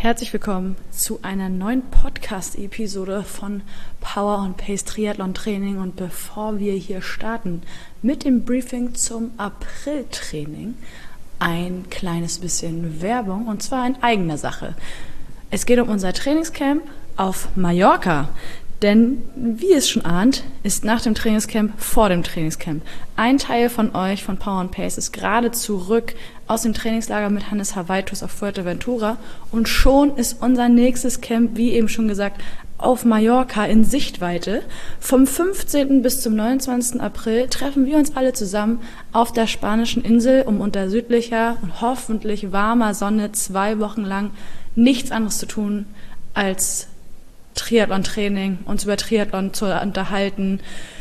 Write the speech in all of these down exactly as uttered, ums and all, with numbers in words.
Herzlich willkommen zu einer neuen Podcast-Episode von Power on Pace Triathlon Training. Und bevor wir hier starten mit dem Briefing zum April-Training, ein kleines bisschen Werbung, und zwar in eigener Sache. Es geht um unser Trainingscamp auf Mallorca. Denn, wie ihr es schon ahnt, ist nach dem Trainingscamp vor dem Trainingscamp. Ein Teil von euch, von Power and Pace, ist gerade zurück aus dem Trainingslager mit Hannes Havaitus auf Fuerteventura. Und schon ist unser nächstes Camp, wie eben schon gesagt, auf Mallorca in Sichtweite. Vom fünfzehnten bis zum neunundzwanzigsten April treffen wir uns alle zusammen auf der spanischen Insel, um unter südlicher und hoffentlich warmer Sonne zwei Wochen lang nichts anderes zu tun, als Triathlon-Training, uns über Triathlon zu unterhalten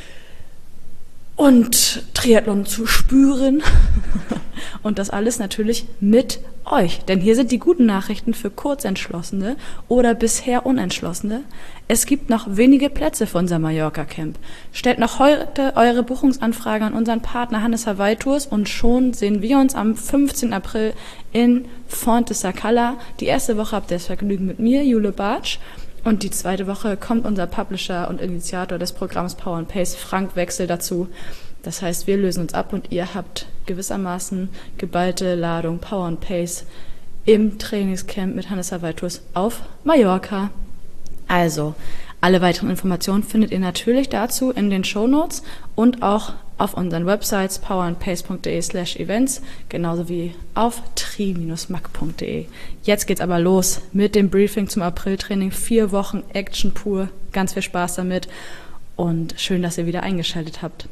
und Triathlon zu spüren und das alles natürlich mit euch. Denn hier sind die guten Nachrichten für Kurzentschlossene oder bisher Unentschlossene. Es gibt noch wenige Plätze für unser Mallorca-Camp. Stellt noch heute eure Buchungsanfrage an unseren Partner Hannes Havaitus und schon sehen wir uns am fünfzehnten April in Font de Sacala. Die erste Woche habt ihr das Vergnügen mit mir, Jule Bartsch. Und die zweite Woche kommt unser Publisher und Initiator des Programms Power and Pace, Frank Wechsel, dazu. Das heißt, wir lösen uns ab und ihr habt gewissermaßen geballte Ladung Power and Pace im Trainingscamp mit Hannes Havaitus auf Mallorca. Also, alle weiteren Informationen findet ihr natürlich dazu in den Shownotes und auch auf unseren Websites powerandpace.de slash events, genauso wie auf tri-mac punkt de. Jetzt geht's aber los mit dem Briefing zum April-Training. Vier Wochen Action pur, ganz viel Spaß damit und schön, dass ihr wieder eingeschaltet habt.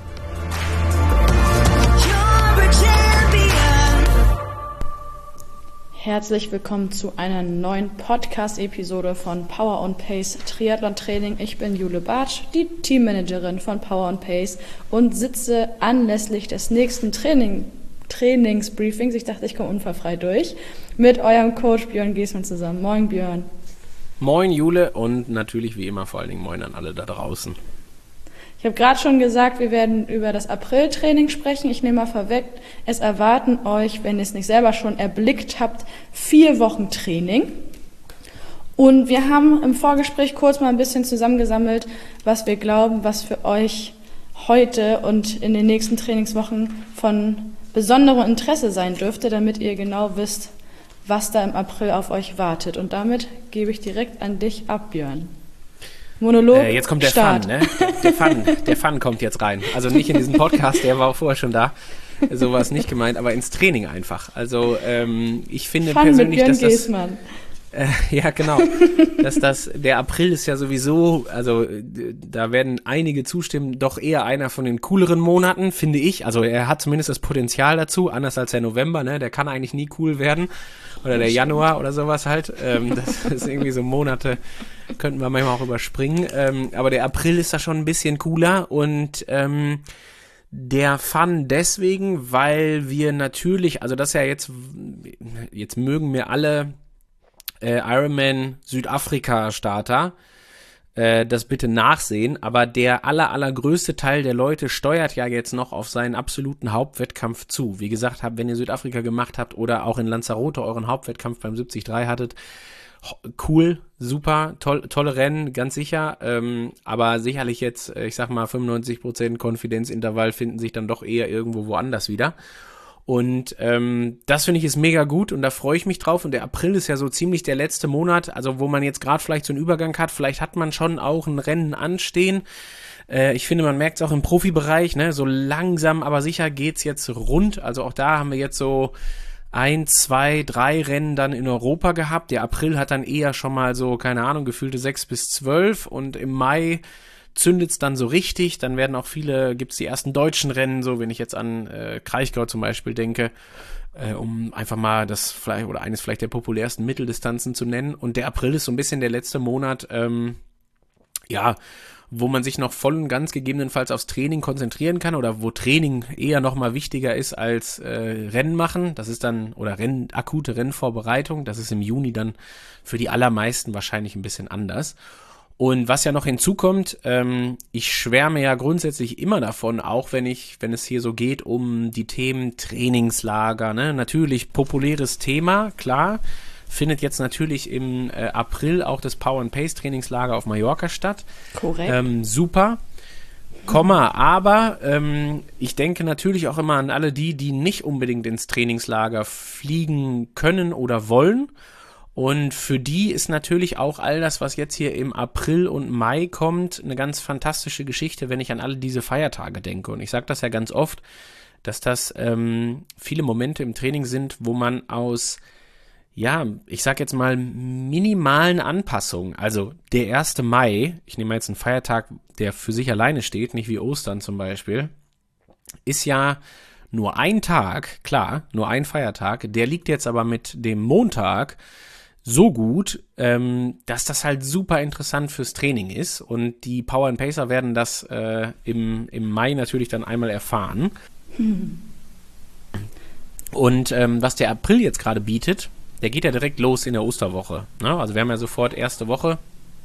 Herzlich willkommen zu einer neuen Podcast-Episode von Power on Pace Triathlon Training. Ich bin Jule Bartsch, die Teammanagerin von Power on Pace und sitze anlässlich des nächsten Training, Trainingsbriefings, ich dachte, ich komme unfallfrei durch, mit eurem Coach Björn Giesmann zusammen. Moin Björn. Moin Jule und natürlich wie immer vor allen Dingen moin an alle da draußen. Ich habe gerade schon gesagt, wir werden über das April-Training sprechen. Ich nehme mal vorweg, es erwarten euch, wenn ihr es nicht selber schon erblickt habt, vier Wochen Training. Und wir haben im Vorgespräch kurz mal ein bisschen zusammengesammelt, was wir glauben, was für euch heute und in den nächsten Trainingswochen von besonderem Interesse sein dürfte, damit ihr genau wisst, was da im April auf euch wartet. Und damit gebe ich direkt an dich ab, Björn. Monolog, äh, jetzt kommt der Start. Fun, ne? Der Fun, der Fun kommt jetzt rein. Also nicht in diesen Podcast, der war auch vorher schon da. So war es nicht gemeint, aber ins Training einfach. Also ähm, ich finde Fun persönlich, mit Björn dass das... Giesmann. Äh, ja, genau. dass das, der April ist ja sowieso, also da werden einige zustimmen, doch eher einer von den cooleren Monaten, finde ich. Also er hat zumindest das Potenzial dazu, anders als der November, ne? Der kann eigentlich nie cool werden. Oder der Januar oder sowas halt. Ähm, das ist irgendwie so Monate, könnten wir manchmal auch überspringen. Ähm, aber der April ist da schon ein bisschen cooler und ähm, der Fun deswegen, weil wir natürlich, also das ist ja jetzt, jetzt mögen mir alle äh, Ironman Südafrika Starter äh, das bitte nachsehen, aber der aller, allergrößte Teil der Leute steuert ja jetzt noch auf seinen absoluten Hauptwettkampf zu. Wie gesagt, habt, wenn ihr Südafrika gemacht habt oder auch in Lanzarote euren Hauptwettkampf beim siebzig drei hattet, cool, super, toll, tolle Rennen, ganz sicher, ähm, aber sicherlich jetzt, ich sag mal, fünfundneunzig Prozent Konfidenzintervall finden sich dann doch eher irgendwo woanders wieder. Und ähm, das finde ich ist mega gut und da freue ich mich drauf. Und der April ist ja so ziemlich der letzte Monat, also wo man jetzt gerade vielleicht so einen Übergang hat. Vielleicht hat man schon auch ein Rennen anstehen. Äh, ich finde, man merkt es auch im Profibereich, ne? So langsam, aber sicher geht's jetzt rund. Also auch da haben wir jetzt so ein, zwei, drei Rennen dann in Europa gehabt. Der April hat dann eher schon mal so, keine Ahnung, gefühlte sechs bis zwölf und im Mai zündet's dann so richtig, dann werden auch viele, gibt's die ersten deutschen Rennen, so wenn ich jetzt an äh, Kraichgau zum Beispiel denke, äh, um einfach mal das vielleicht oder eines vielleicht der populärsten Mitteldistanzen zu nennen. Und der April ist so ein bisschen der letzte Monat, ähm, ja, wo man sich noch voll und ganz gegebenenfalls aufs Training konzentrieren kann oder wo Training eher nochmal wichtiger ist als äh, Rennen machen. Das ist dann, oder Rennen, akute Rennvorbereitung, das ist im Juni dann für die allermeisten wahrscheinlich ein bisschen anders. Und was ja noch hinzukommt, ähm, ich schwärme ja grundsätzlich immer davon, auch wenn ich, wenn es hier so geht um die Themen Trainingslager, ne, natürlich populäres Thema, klar, findet jetzt natürlich im äh, April auch das Power and Pace Trainingslager auf Mallorca statt. Korrekt. Ähm, super. Komma, aber ähm, ich denke natürlich auch immer an alle die, die nicht unbedingt ins Trainingslager fliegen können oder wollen. Und für die ist natürlich auch all das, was jetzt hier im April und Mai kommt, eine ganz fantastische Geschichte, wenn ich an alle diese Feiertage denke. Und ich sage das ja ganz oft, dass das ähm, viele Momente im Training sind, wo man aus, ja, ich sag jetzt mal minimalen Anpassungen, also der erste Mai, ich nehme jetzt einen Feiertag, der für sich alleine steht, nicht wie Ostern zum Beispiel, ist ja nur ein Tag, klar, nur ein Feiertag, der liegt jetzt aber mit dem Montag so gut, ähm, dass das halt super interessant fürs Training ist und die Power and Pacer werden das äh, im, im Mai natürlich dann einmal erfahren. Hm. Und ähm, was der April jetzt gerade bietet, der geht ja direkt los in der Osterwoche. Ne? Also wir haben ja sofort erste Woche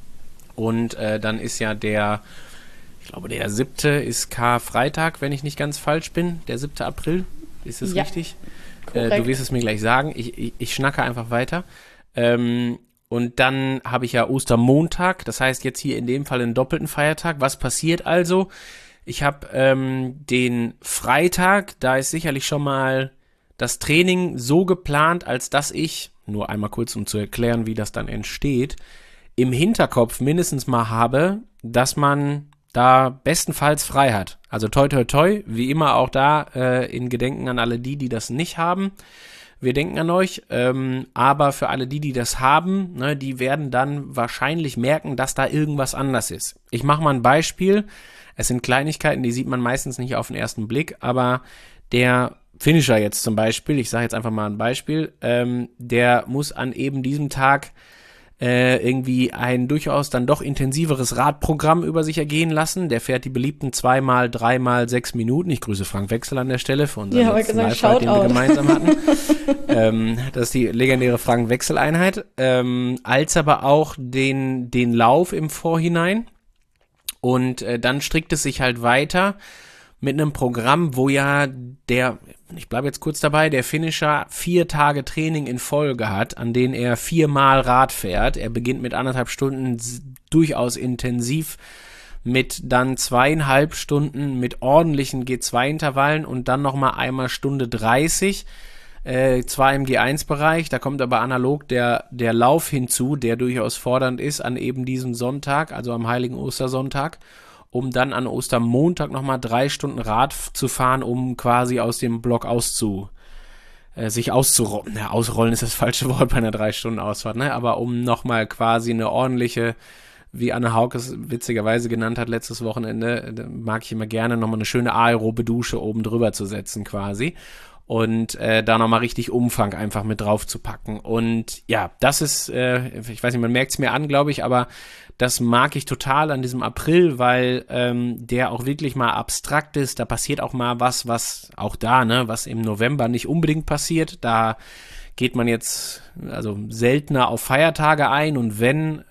und äh, dann ist ja der, ich glaube der siebte ist Karfreitag, wenn ich nicht ganz falsch bin, der siebte April, ist es ja, richtig? Äh, du wirst es mir gleich sagen, ich, ich, ich schnacke einfach weiter. Ähm, und dann habe ich ja Ostermontag, das heißt jetzt hier in dem Fall einen doppelten Feiertag. Was passiert also? Ich habe ähm, den Freitag, da ist sicherlich schon mal das Training so geplant, als dass ich, nur einmal kurz um zu erklären, wie das dann entsteht, im Hinterkopf mindestens mal habe, dass man da bestenfalls frei hat. Also toi toi toi, wie immer auch da äh, in Gedenken an alle die, die das nicht haben. Wir denken an euch, ähm, aber für alle die, die das haben, ne, die werden dann wahrscheinlich merken, dass da irgendwas anders ist. Ich mache mal ein Beispiel. Es sind Kleinigkeiten, die sieht man meistens nicht auf den ersten Blick, aber der Finisher jetzt zum Beispiel, ich sage jetzt einfach mal ein Beispiel, ähm, der muss an eben diesem Tag äh, irgendwie ein durchaus dann doch intensiveres Radprogramm über sich ergehen lassen. Der fährt die beliebten zweimal, dreimal, sechs Minuten. Ich grüße Frank Wechsel an der Stelle für unseren ja, letzten Live-Fight, den wir gemeinsam hatten. ähm, das ist die legendäre Frank Wechsel-Einheit. Ähm, als aber auch den, den Lauf im Vorhinein. Und äh, dann strickt es sich halt weiter mit einem Programm, wo ja der, ich bleibe jetzt kurz dabei, der Finisher vier Tage Training in Folge hat, an denen er viermal Rad fährt. Er beginnt mit anderthalb Stunden durchaus intensiv, mit dann zweieinhalb Stunden mit ordentlichen G zwei Intervallen und dann nochmal einmal Stunde dreißig, äh, zwar im G eins Bereich, da kommt aber analog der, der Lauf hinzu, der durchaus fordernd ist an eben diesem Sonntag, also am heiligen Ostersonntag, um dann an Ostermontag nochmal drei Stunden Rad zu fahren, um quasi aus dem Block auszu, äh, sich auszurollen. Ja, ausrollen ist das falsche Wort bei einer drei Stunden Ausfahrt, ne? Aber um nochmal quasi eine ordentliche, wie Anne Hauke es witzigerweise genannt hat letztes Wochenende, mag ich immer gerne, nochmal eine schöne aerobe Dusche oben drüber zu setzen quasi. Und äh, da nochmal richtig Umfang einfach mit drauf zu packen. Und ja, das ist, äh, ich weiß nicht, man merkt es mir an, glaube ich, aber das mag ich total an diesem April, weil ähm, der auch wirklich mal abstrakt ist. Da passiert auch mal was, was auch da, ne, was im November nicht unbedingt passiert. Da geht man jetzt also seltener auf Feiertage ein und wenn,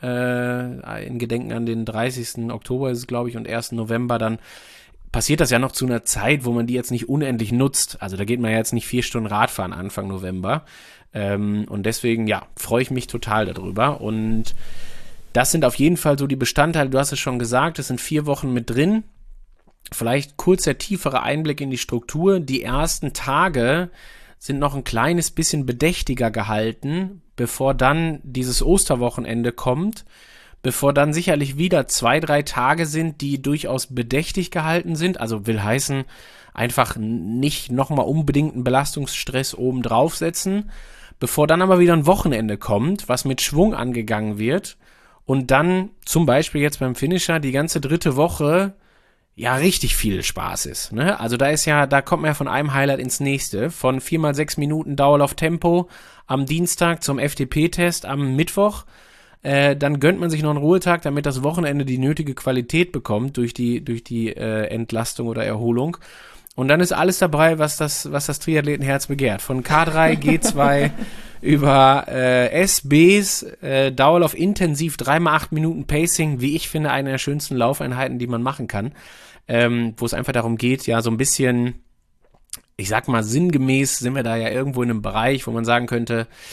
äh, in Gedenken an den dreißigsten Oktober ist es, glaube ich, und ersten November, dann passiert das ja noch zu einer Zeit, wo man die jetzt nicht unendlich nutzt. Also da geht man ja jetzt nicht vier Stunden Radfahren Anfang November. Ähm, und deswegen, ja, freue ich mich total darüber. Und das sind auf jeden Fall so die Bestandteile, du hast es schon gesagt, es sind vier Wochen mit drin. Vielleicht kurz der tiefere Einblick in die Struktur. Die ersten Tage sind noch ein kleines bisschen bedächtiger gehalten, bevor dann dieses Osterwochenende kommt. Bevor dann sicherlich wieder zwei, drei Tage sind, die durchaus bedächtig gehalten sind. Also will heißen, einfach nicht nochmal unbedingt einen Belastungsstress oben draufsetzen. Bevor dann aber wieder ein Wochenende kommt, was mit Schwung angegangen wird. Und dann zum Beispiel jetzt beim Finisher die ganze dritte Woche ja richtig viel Spaß ist. Ne? Also da ist ja, da kommt man ja von einem Highlight ins nächste. Von vier mal sechs Minuten Dauerlauf-Tempo am Dienstag zum F T P-Test am Mittwoch. Äh, dann gönnt man sich noch einen Ruhetag, damit das Wochenende die nötige Qualität bekommt durch die, durch die äh, Entlastung oder Erholung. Und dann ist alles dabei, was das, was das Triathletenherz begehrt. Von K drei, G zwei über äh, S Bs, äh, Dauerlauf intensiv, drei mal acht Minuten Pacing, wie ich finde, eine der schönsten Laufeinheiten, die man machen kann. Ähm, wo es einfach darum geht, ja, so ein bisschen, ich sag mal, sinngemäß sind wir da ja irgendwo in einem Bereich, wo man sagen könnte,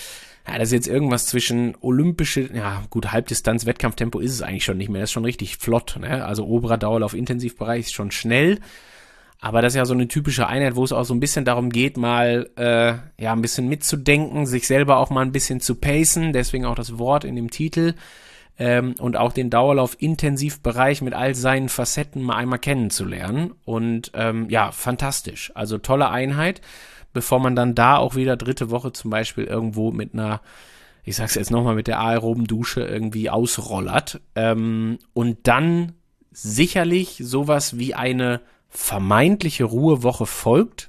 ja, das ist jetzt irgendwas zwischen olympische, ja gut, Halbdistanz, Wettkampftempo ist es eigentlich schon nicht mehr, das ist schon richtig flott, ne? Also oberer Dauerlauf, Intensivbereich ist schon schnell, aber das ist ja so eine typische Einheit, wo es auch so ein bisschen darum geht, mal äh, ja ein bisschen mitzudenken, sich selber auch mal ein bisschen zu pacen, deswegen auch das Wort in dem Titel, ähm, und auch den Dauerlauf-Intensivbereich mit all seinen Facetten mal einmal kennenzulernen und ähm, ja, fantastisch, also tolle Einheit, bevor man dann da auch wieder dritte Woche zum Beispiel irgendwo mit einer, ich sag's jetzt nochmal, mit der aeroben Dusche irgendwie ausrollert. Ähm, und dann sicherlich sowas wie eine vermeintliche Ruhewoche folgt.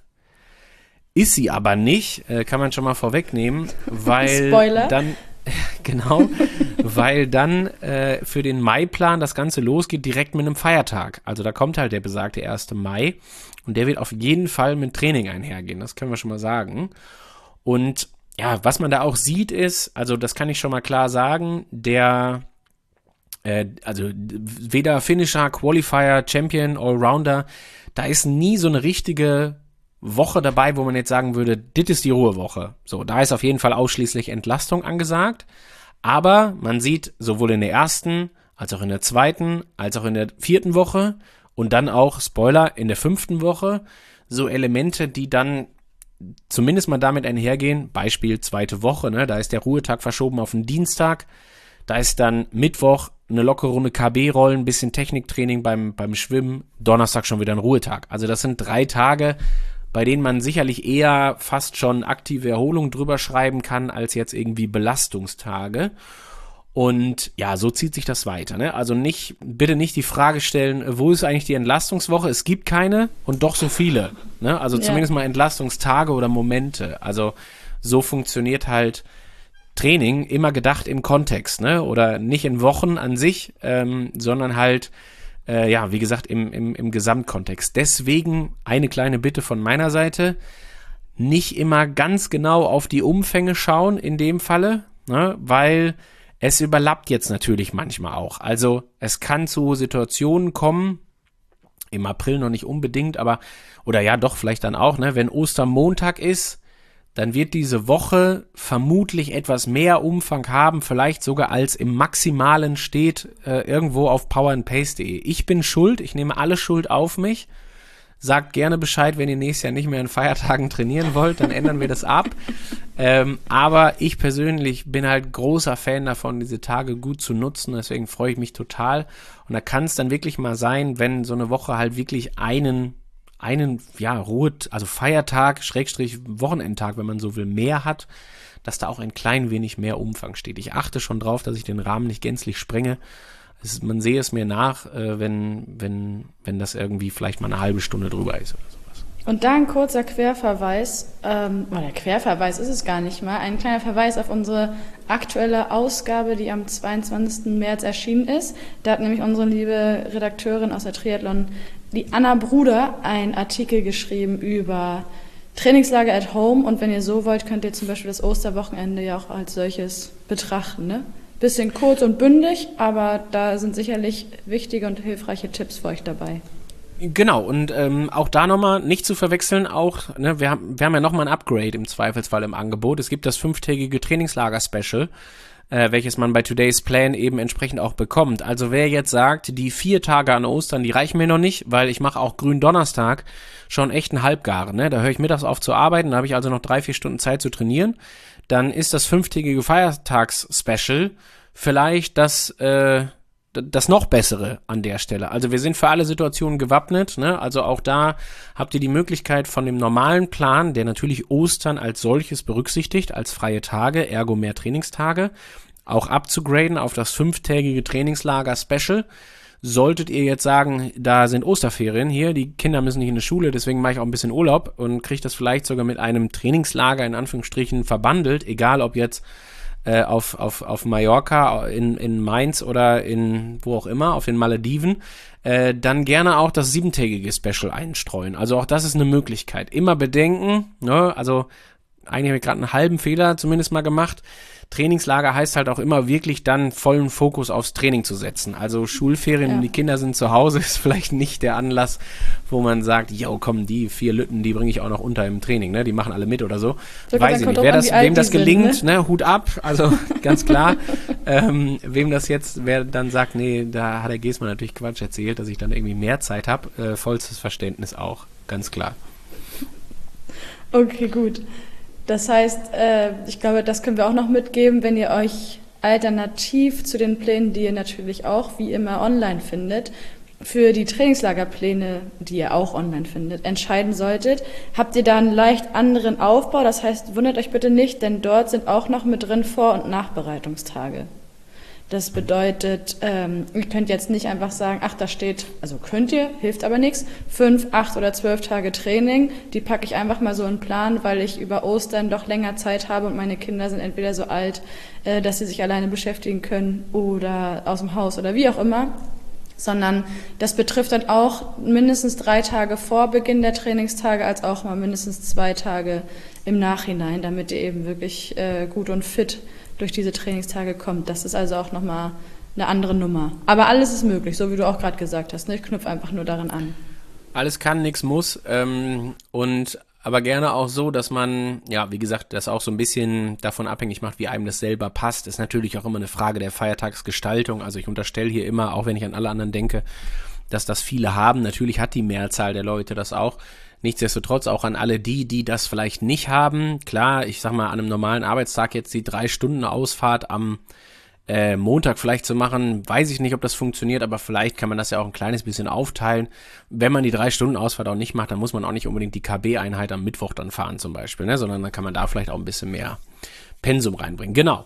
Ist sie aber nicht, äh, kann man schon mal vorwegnehmen, weil Spoiler. dann, genau, weil dann äh, für den Maiplan das Ganze losgeht direkt mit einem Feiertag. Also da kommt halt der besagte erste Mai. Und der wird auf jeden Fall mit Training einhergehen, das können wir schon mal sagen. Und ja, was man da auch sieht ist, also das kann ich schon mal klar sagen, der, äh, also weder Finisher, Qualifier, Champion, Allrounder, da ist nie so eine richtige Woche dabei, wo man jetzt sagen würde, das ist die Ruhewoche. So, da ist auf jeden Fall ausschließlich Entlastung angesagt. Aber man sieht sowohl in der ersten, als auch in der zweiten, als auch in der vierten Woche, und dann auch, Spoiler, in der fünften Woche, so Elemente, die dann zumindest mal damit einhergehen, Beispiel zweite Woche, ne, da ist der Ruhetag verschoben auf den Dienstag, da ist dann Mittwoch eine lockere Runde K B-Rollen, ein bisschen Techniktraining beim, beim Schwimmen, Donnerstag schon wieder ein Ruhetag. Also das sind drei Tage, bei denen man sicherlich eher fast schon aktive Erholung drüber schreiben kann, als jetzt irgendwie Belastungstage. Und ja, so zieht sich das weiter, ne? Also nicht, bitte nicht die Frage stellen, wo ist eigentlich die Entlastungswoche? Es gibt keine und doch so viele, ne? Also zumindest ja. mal Entlastungstage oder Momente. Also so funktioniert halt Training, immer gedacht im Kontext, ne? Oder nicht in Wochen an sich, ähm, sondern halt, äh, ja, wie gesagt, im, im, im Gesamtkontext. Deswegen eine kleine Bitte von meiner Seite, nicht immer ganz genau auf die Umfänge schauen in dem Falle, ne? Weil es überlappt jetzt natürlich manchmal auch. Also es kann zu Situationen kommen, im April noch nicht unbedingt, aber, oder ja doch, vielleicht dann auch, ne, wenn Ostermontag ist, dann wird diese Woche vermutlich etwas mehr Umfang haben, vielleicht sogar als im Maximalen steht, äh, irgendwo auf power and pace punkt de. Ich bin schuld, ich nehme alle Schuld auf mich. Sagt gerne Bescheid, wenn ihr nächstes Jahr nicht mehr in Feiertagen trainieren wollt, dann ändern wir das ab. Ähm, aber ich persönlich bin halt großer Fan davon, diese Tage gut zu nutzen, deswegen freue ich mich total. Und da kann es dann wirklich mal sein, wenn so eine Woche halt wirklich einen, einen, ja, Ruhe, also Feiertag, Schrägstrich Wochenendtag, wenn man so will, mehr hat, dass da auch ein klein wenig mehr Umfang steht. Ich achte schon drauf, dass ich den Rahmen nicht gänzlich sprenge. Es, man sehe es mir nach, äh, wenn, wenn, wenn das irgendwie vielleicht mal eine halbe Stunde drüber ist oder sowas. Und da ein kurzer Querverweis, ähm, oder Querverweis ist es gar nicht mal, ein kleiner Verweis auf unsere aktuelle Ausgabe, die am zweiundzwanzigsten März erschienen ist. Da hat nämlich unsere liebe Redakteurin aus der Triathlon, die Anna Bruder, einen Artikel geschrieben über Trainingslager at home, und wenn ihr so wollt, könnt ihr zum Beispiel das Osterwochenende ja auch als solches betrachten, ne? Bisschen kurz und bündig, aber da sind sicherlich wichtige und hilfreiche Tipps für euch dabei. Genau, und ähm, auch da nochmal nicht zu verwechseln, auch, ne, wir haben, wir haben ja nochmal ein Upgrade im Zweifelsfall im Angebot. Es gibt das fünftägige Trainingslager-Special, äh, welches man bei Today's Plan eben entsprechend auch bekommt. Also wer jetzt sagt, die vier Tage an Ostern, die reichen mir noch nicht, weil ich mache auch Gründonnerstag schon echt einen Halbgaren, ne? Da höre ich mittags auf zu arbeiten, da habe ich also noch drei, vier Stunden Zeit zu trainieren. Dann ist das fünftägige Feiertags-Special vielleicht das, äh, das noch Bessere an der Stelle. Also wir sind für alle Situationen gewappnet, ne? Also auch da habt ihr die Möglichkeit von dem normalen Plan, der natürlich Ostern als solches berücksichtigt, als freie Tage, ergo mehr Trainingstage, auch abzugraden auf das fünftägige Trainingslager-Special. Solltet ihr jetzt sagen, da sind Osterferien hier, die Kinder müssen nicht in die Schule, deswegen mache ich auch ein bisschen Urlaub und kriege das vielleicht sogar mit einem Trainingslager in Anführungsstrichen verbandelt, egal ob jetzt äh, auf, auf, auf Mallorca, in, in Mainz oder in wo auch immer, auf den Malediven, äh, dann gerne auch das siebentägige Special einstreuen. Also auch das ist eine Möglichkeit. Immer bedenken, ne, also eigentlich habe ich gerade einen halben Fehler zumindest mal gemacht. Trainingslager heißt halt auch immer wirklich dann vollen Fokus aufs Training zu setzen. Also Schulferien, ja. Die Kinder sind zu Hause, ist vielleicht nicht der Anlass, wo man sagt, yo, komm, die vier Lütten, die bringe ich auch noch unter im Training, ne? Die machen alle mit oder so. so Weiß ich nicht. Wer das, wem das gelingt, sind, ne? ne? Hut ab, also ganz klar. ähm, wem das jetzt, wer dann sagt, nee, da hat der Giesmann natürlich Quatsch erzählt, dass ich dann irgendwie mehr Zeit habe, äh, vollstes Verständnis auch, ganz klar. Okay, gut. Das heißt, äh, ich glaube, das können wir auch noch mitgeben, wenn ihr euch alternativ zu den Plänen, die ihr natürlich auch wie immer online findet, für die Trainingslagerpläne, die ihr auch online findet, entscheiden solltet, habt ihr da einen leicht anderen Aufbau. Das heißt, wundert euch bitte nicht, denn dort sind auch noch mit drin Vor- und Nachbereitungstage. Das bedeutet, ähm, ihr könnt jetzt nicht einfach sagen, ach, da steht, also könnt ihr, hilft aber nichts, fünf, acht oder zwölf Tage Training, die packe ich einfach mal so in den Plan, weil ich über Ostern doch länger Zeit habe und meine Kinder sind entweder so alt, äh, dass sie sich alleine beschäftigen können oder aus dem Haus oder wie auch immer, sondern das betrifft dann auch mindestens drei Tage vor Beginn der Trainingstage als auch mal mindestens zwei Tage im Nachhinein, damit ihr eben wirklich äh, gut und fit durch diese Trainingstage kommt. Das ist also auch nochmal eine andere Nummer. Aber alles ist möglich, so wie du auch gerade gesagt hast. Ne? Ich knüpfe einfach nur daran an. Alles kann, nichts muss. Ähm, und aber gerne auch so, dass man, ja, wie gesagt, das auch so ein bisschen davon abhängig macht, wie einem das selber passt. Ist natürlich auch immer eine Frage der Feiertagsgestaltung. Also ich unterstelle hier immer, auch wenn ich an alle anderen denke, dass das viele haben. Natürlich hat die Mehrzahl der Leute das auch. Nichtsdestotrotz auch an alle die, die das vielleicht nicht haben. Klar, ich sag mal, an einem normalen Arbeitstag jetzt die drei Stunden Ausfahrt am äh, Montag vielleicht zu machen, weiß ich nicht, ob das funktioniert, aber vielleicht kann man das ja auch ein kleines bisschen aufteilen. Wenn man die drei Stunden Ausfahrt auch nicht macht, dann muss man auch nicht unbedingt die K B-Einheit am Mittwoch dann fahren zum Beispiel, ne? Sondern dann kann man da vielleicht auch ein bisschen mehr Pensum reinbringen. Genau.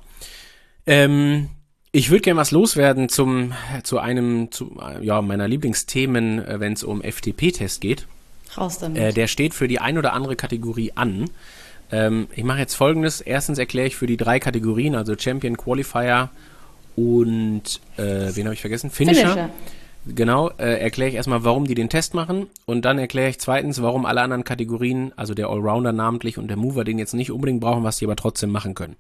Ähm, ich würde gerne was loswerden zum zu einem zu, ja, meiner Lieblingsthemen, äh, wenn es um F T P-Test geht. Raus damit. Äh, der steht für die ein oder andere Kategorie an. Ähm, ich mache jetzt Folgendes. Erstens erkläre ich für die drei Kategorien, also Champion, Qualifier und, äh, wen habe ich vergessen? Finisher. Finisher. Genau, äh, erkläre ich erstmal, warum die den Test machen und dann erkläre ich zweitens, warum alle anderen Kategorien, also der Allrounder namentlich und der Mover, den jetzt nicht unbedingt brauchen, was die aber trotzdem machen können.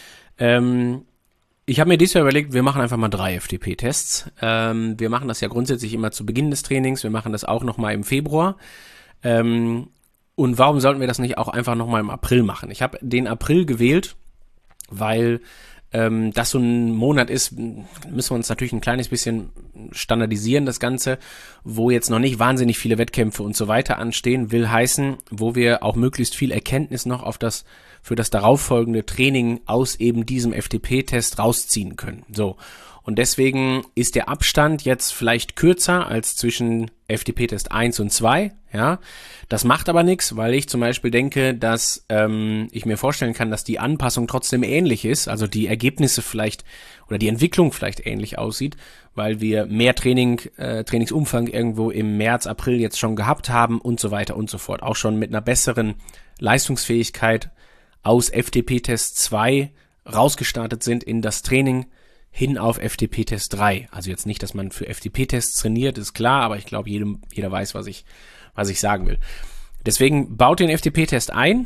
Ähm, ich habe mir dieses Jahr überlegt, wir machen einfach mal drei F T P-Tests. Ähm, wir machen das ja grundsätzlich immer zu Beginn des Trainings, wir machen das auch nochmal im Februar. Ähm, und warum sollten wir das nicht auch einfach nochmal im April machen? Ich habe den April gewählt, weil ähm, das so ein Monat ist, müssen wir uns natürlich ein kleines bisschen standardisieren, das Ganze, wo jetzt noch nicht wahnsinnig viele Wettkämpfe und so weiter anstehen, will heißen, wo wir auch möglichst viel Erkenntnis noch auf das, für das darauffolgende Training aus eben diesem F T P-Test rausziehen können. So. Und deswegen ist der Abstand jetzt vielleicht kürzer als zwischen F T P-Test eins und zwei, ja. Das macht aber nichts, weil ich zum Beispiel denke, dass ähm, ich mir vorstellen kann, dass die Anpassung trotzdem ähnlich ist, also die Ergebnisse vielleicht oder die Entwicklung vielleicht ähnlich aussieht, weil wir mehr Training, äh, Trainingsumfang irgendwo im März, April jetzt schon gehabt haben und so weiter und so fort. Auch schon mit einer besseren Leistungsfähigkeit aus F T P-Test zwei rausgestartet sind in das Training hin auf F T P-Test drei. Also jetzt nicht, dass man für F T P-Tests trainiert, ist klar, aber ich glaube, jedem, jeder weiß, was ich, was ich sagen will. Deswegen baut den F T P-Test ein.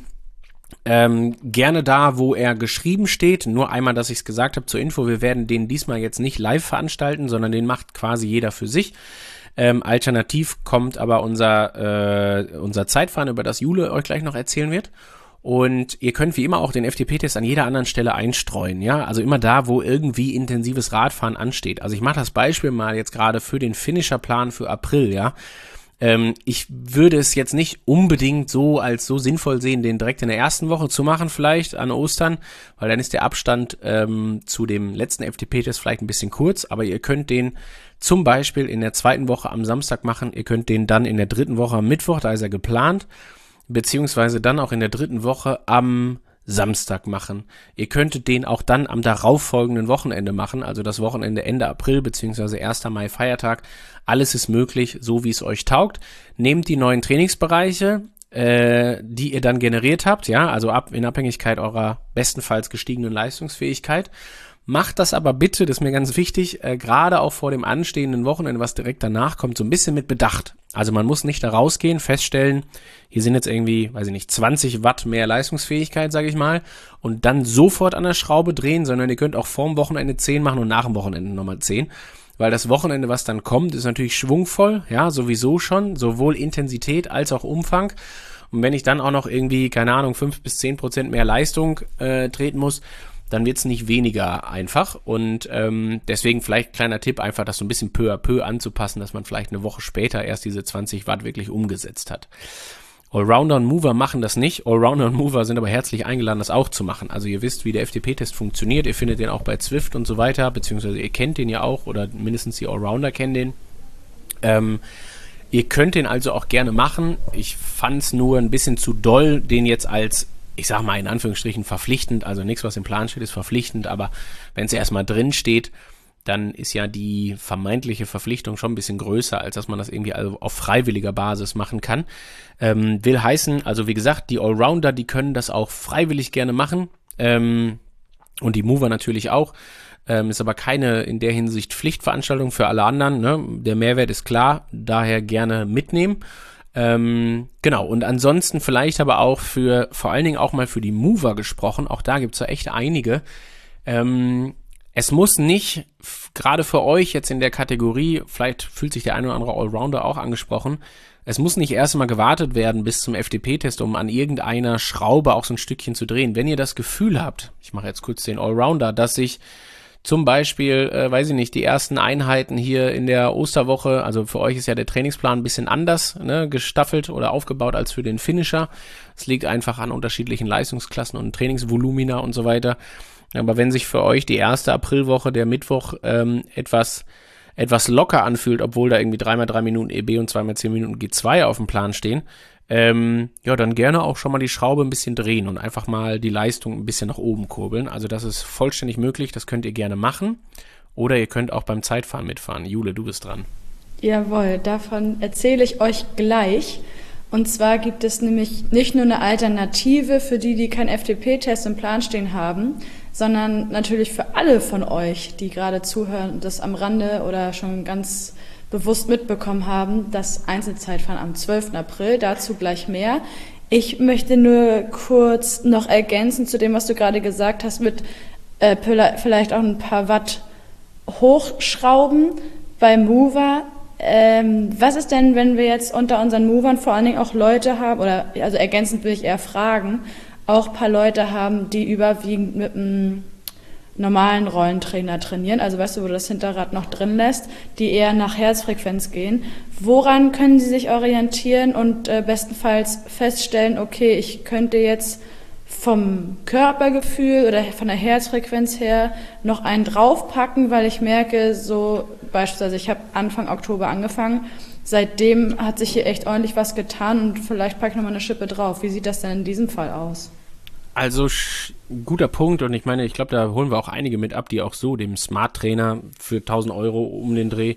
Ähm, gerne da, wo er geschrieben steht. Nur einmal, dass ich es gesagt habe zur Info, wir werden den diesmal jetzt nicht live veranstalten, sondern den macht quasi jeder für sich. Ähm, alternativ kommt aber unser, äh, unser Zeitfahren, über das Jule euch gleich noch erzählen wird. Und ihr könnt wie immer auch den F T P-Test an jeder anderen Stelle einstreuen, ja, also immer da, wo irgendwie intensives Radfahren ansteht. Also ich mache das Beispiel mal jetzt gerade für den Finisher-Plan für April, ja. Ähm, ich würde es jetzt nicht unbedingt so als so sinnvoll sehen, den direkt in der ersten Woche zu machen, vielleicht an Ostern, weil dann ist der Abstand ähm, zu dem letzten F T P-Test vielleicht ein bisschen kurz, aber ihr könnt den zum Beispiel in der zweiten Woche am Samstag machen, ihr könnt den dann in der dritten Woche am Mittwoch, da ist er geplant, beziehungsweise dann auch in der dritten Woche am Samstag machen. Ihr könntet den auch dann am darauffolgenden Wochenende machen, also das Wochenende Ende April, beziehungsweise erster Mai Feiertag. Alles ist möglich, so wie es euch taugt. Nehmt die neuen Trainingsbereiche, äh, die ihr dann generiert habt, ja, also ab, in Abhängigkeit eurer bestenfalls gestiegenen Leistungsfähigkeit. Macht das aber bitte, das ist mir ganz wichtig, äh, gerade auch vor dem anstehenden Wochenende, was direkt danach kommt, so ein bisschen mit Bedacht. Also man muss nicht da rausgehen, feststellen, hier sind jetzt irgendwie, weiß ich nicht, zwanzig Watt mehr Leistungsfähigkeit, sage ich mal, und dann sofort an der Schraube drehen, sondern ihr könnt auch vorm Wochenende zehn machen und nach dem Wochenende nochmal zehn. Weil das Wochenende, was dann kommt, ist natürlich schwungvoll, ja, sowieso schon, sowohl Intensität als auch Umfang. Und wenn ich dann auch noch irgendwie, keine Ahnung, fünf bis zehn Prozent mehr Leistung äh, treten muss, dann wird's nicht weniger einfach und ähm, deswegen vielleicht kleiner Tipp, einfach das so ein bisschen peu à peu anzupassen, dass man vielleicht eine Woche später erst diese zwanzig Watt wirklich umgesetzt hat. Allrounder und Mover machen das nicht. Allrounder und Mover sind aber herzlich eingeladen, das auch zu machen. Also ihr wisst, wie der F T P-Test funktioniert. Ihr findet den auch bei Zwift und so weiter, beziehungsweise ihr kennt den ja auch oder mindestens die Allrounder kennen den. Ähm, ihr könnt den also auch gerne machen. Ich fand's nur ein bisschen zu doll, den jetzt als, ich sag mal in Anführungsstrichen verpflichtend, also nichts, was im Plan steht, ist verpflichtend, aber wenn es erstmal drin steht, dann ist ja die vermeintliche Verpflichtung schon ein bisschen größer, als dass man das irgendwie also auf freiwilliger Basis machen kann. Ähm, will heißen, also wie gesagt, die Allrounder, die können das auch freiwillig gerne machen ähm, und die Mover natürlich auch. Ähm, ist aber keine in der Hinsicht Pflichtveranstaltung für alle anderen. Ne? Der Mehrwert ist klar, daher gerne mitnehmen. Ähm, genau, und ansonsten vielleicht aber auch für, vor allen Dingen auch mal für die Mover gesprochen, auch da gibt's ja echt einige. Ähm, es muss nicht, f- gerade für euch jetzt in der Kategorie, vielleicht fühlt sich der eine oder andere Allrounder auch angesprochen, es muss nicht erst mal gewartet werden bis zum F T P-Test, um an irgendeiner Schraube auch so ein Stückchen zu drehen. Wenn ihr das Gefühl habt, ich mache jetzt kurz den Allrounder, dass sich zum Beispiel, äh, weiß ich nicht, die ersten Einheiten hier in der Osterwoche, also für euch ist ja der Trainingsplan ein bisschen anders, ne, gestaffelt oder aufgebaut als für den Finisher. Es liegt einfach an unterschiedlichen Leistungsklassen und Trainingsvolumina und so weiter. Aber wenn sich für euch die erste Aprilwoche, der Mittwoch, ähm, etwas etwas locker anfühlt, obwohl da irgendwie drei mal drei Minuten E B und zwei mal zehn Minuten G zwei auf dem Plan stehen, Ähm, ja, dann gerne auch schon mal die Schraube ein bisschen drehen und einfach mal die Leistung ein bisschen nach oben kurbeln. Also das ist vollständig möglich, das könnt ihr gerne machen. Oder ihr könnt auch beim Zeitfahren mitfahren. Jule, du bist dran. Jawohl, davon erzähle ich euch gleich. Und zwar gibt es nämlich nicht nur eine Alternative für die, die keinen F T P-Test im Plan stehen haben, sondern natürlich für alle von euch, die gerade zuhören und das am Rande oder schon ganz bewusst mitbekommen haben, das Einzelzeitfahren am zwölften April, dazu gleich mehr. Ich möchte nur kurz noch ergänzen zu dem, was du gerade gesagt hast, mit äh, vielleicht auch ein paar Watt hochschrauben beim Mover. Ähm, was ist denn, wenn wir jetzt unter unseren Movern vor allen Dingen auch Leute haben, oder also ergänzend will ich eher fragen, auch ein paar Leute haben, die überwiegend mit einem normalen Rollentrainer trainieren, also weißt du, wo du das Hinterrad noch drin lässt, die eher nach Herzfrequenz gehen. Woran können sie sich orientieren und äh, bestenfalls feststellen, okay, ich könnte jetzt vom Körpergefühl oder von der Herzfrequenz her noch einen draufpacken, weil ich merke, so beispielsweise, ich habe Anfang Oktober angefangen, seitdem hat sich hier echt ordentlich was getan und vielleicht packe ich nochmal eine Schippe drauf. Wie sieht das denn in diesem Fall aus? Also sch- guter Punkt und ich meine, ich glaube, da holen wir auch einige mit ab, die auch so dem Smart-Trainer für tausend Euro um den Dreh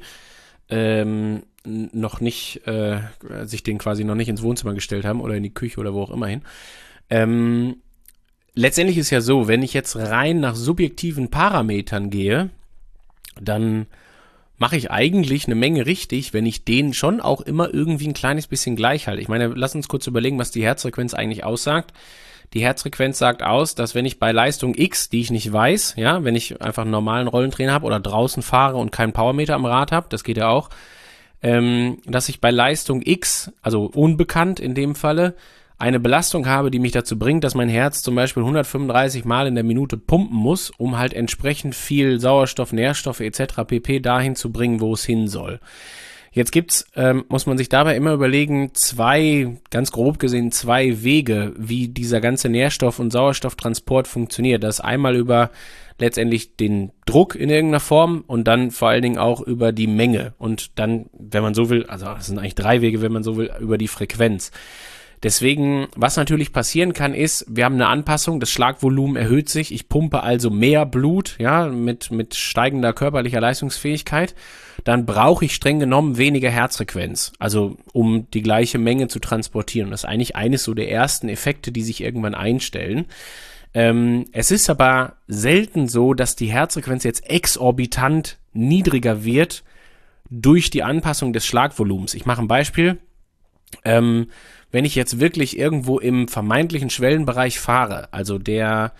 ähm, noch nicht, äh, sich den quasi noch nicht ins Wohnzimmer gestellt haben oder in die Küche oder wo auch immer hin. Ähm, letztendlich ist ja so, wenn ich jetzt rein nach subjektiven Parametern gehe, dann mache ich eigentlich eine Menge richtig, wenn ich den schon auch immer irgendwie ein kleines bisschen gleich halte. Ich meine, lass uns kurz überlegen, was die Herzfrequenz eigentlich aussagt. Die Herzfrequenz sagt aus, dass wenn ich bei Leistung X, die ich nicht weiß, ja, wenn ich einfach einen normalen Rollentrainer habe oder draußen fahre und keinen Powermeter am Rad habe, das geht ja auch, ähm, dass ich bei Leistung X, also unbekannt in dem Falle, eine Belastung habe, die mich dazu bringt, dass mein Herz zum Beispiel hundertfünfunddreißig Mal in der Minute pumpen muss, um halt entsprechend viel Sauerstoff, Nährstoffe et cetera pp. Dahin zu bringen, wo es hin soll. Jetzt gibt's, ähm, muss man sich dabei immer überlegen, zwei, ganz grob gesehen, zwei Wege, wie dieser ganze Nährstoff- und Sauerstofftransport funktioniert. Das einmal über letztendlich den Druck in irgendeiner Form und dann vor allen Dingen auch über die Menge. Und dann, wenn man so will, also es sind eigentlich drei Wege, wenn man so will, über die Frequenz. Deswegen, was natürlich passieren kann, ist, wir haben eine Anpassung, das Schlagvolumen erhöht sich, ich pumpe also mehr Blut, ja, mit, mit steigender körperlicher Leistungsfähigkeit, dann brauche ich streng genommen weniger Herzfrequenz, also um die gleiche Menge zu transportieren. Das ist eigentlich eines so der ersten Effekte, die sich irgendwann einstellen. Ähm, es ist aber selten so, dass die Herzfrequenz jetzt exorbitant niedriger wird durch die Anpassung des Schlagvolumens. Ich mache ein Beispiel. Ähm, wenn ich jetzt wirklich irgendwo im vermeintlichen Schwellenbereich fahre, also der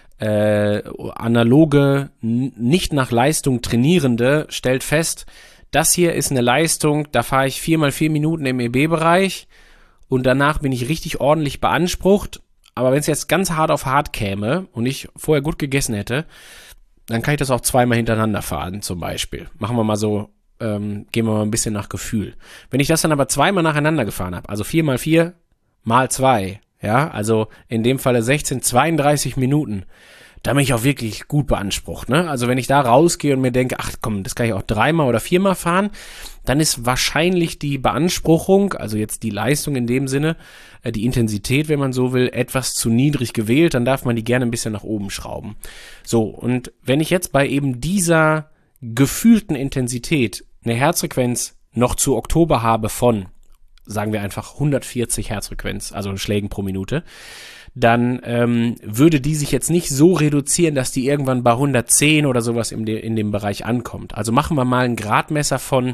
äh, analoge, n- nicht nach Leistung trainierende stellt fest, das hier ist eine Leistung, da fahre ich vier mal vier Minuten im E B-Bereich und danach bin ich richtig ordentlich beansprucht. Aber wenn es jetzt ganz hart auf hart käme und ich vorher gut gegessen hätte, dann kann ich das auch zweimal hintereinander fahren zum Beispiel. Machen wir mal so, ähm, gehen wir mal ein bisschen nach Gefühl. Wenn ich das dann aber zweimal nacheinander gefahren habe, also vier mal vier mal zwei, ja, also in dem Falle sechzehn, zweiunddreißig Minuten, da bin ich auch wirklich gut beansprucht, ne? Also wenn ich da rausgehe und mir denke, ach komm, das kann ich auch dreimal oder viermal fahren, dann ist wahrscheinlich die Beanspruchung, also jetzt die Leistung in dem Sinne, äh, die Intensität, wenn man so will, etwas zu niedrig gewählt, dann darf man die gerne ein bisschen nach oben schrauben. So, und wenn ich jetzt bei eben dieser gefühlten Intensität eine Herzfrequenz noch zu Oktober habe von, sagen wir einfach hundertvierzig Herzfrequenz, also Schlägen pro Minute, dann ähm, würde die sich jetzt nicht so reduzieren, dass die irgendwann bei hundertzehn oder sowas in, de, in dem Bereich ankommt. Also machen wir mal ein Gradmesser von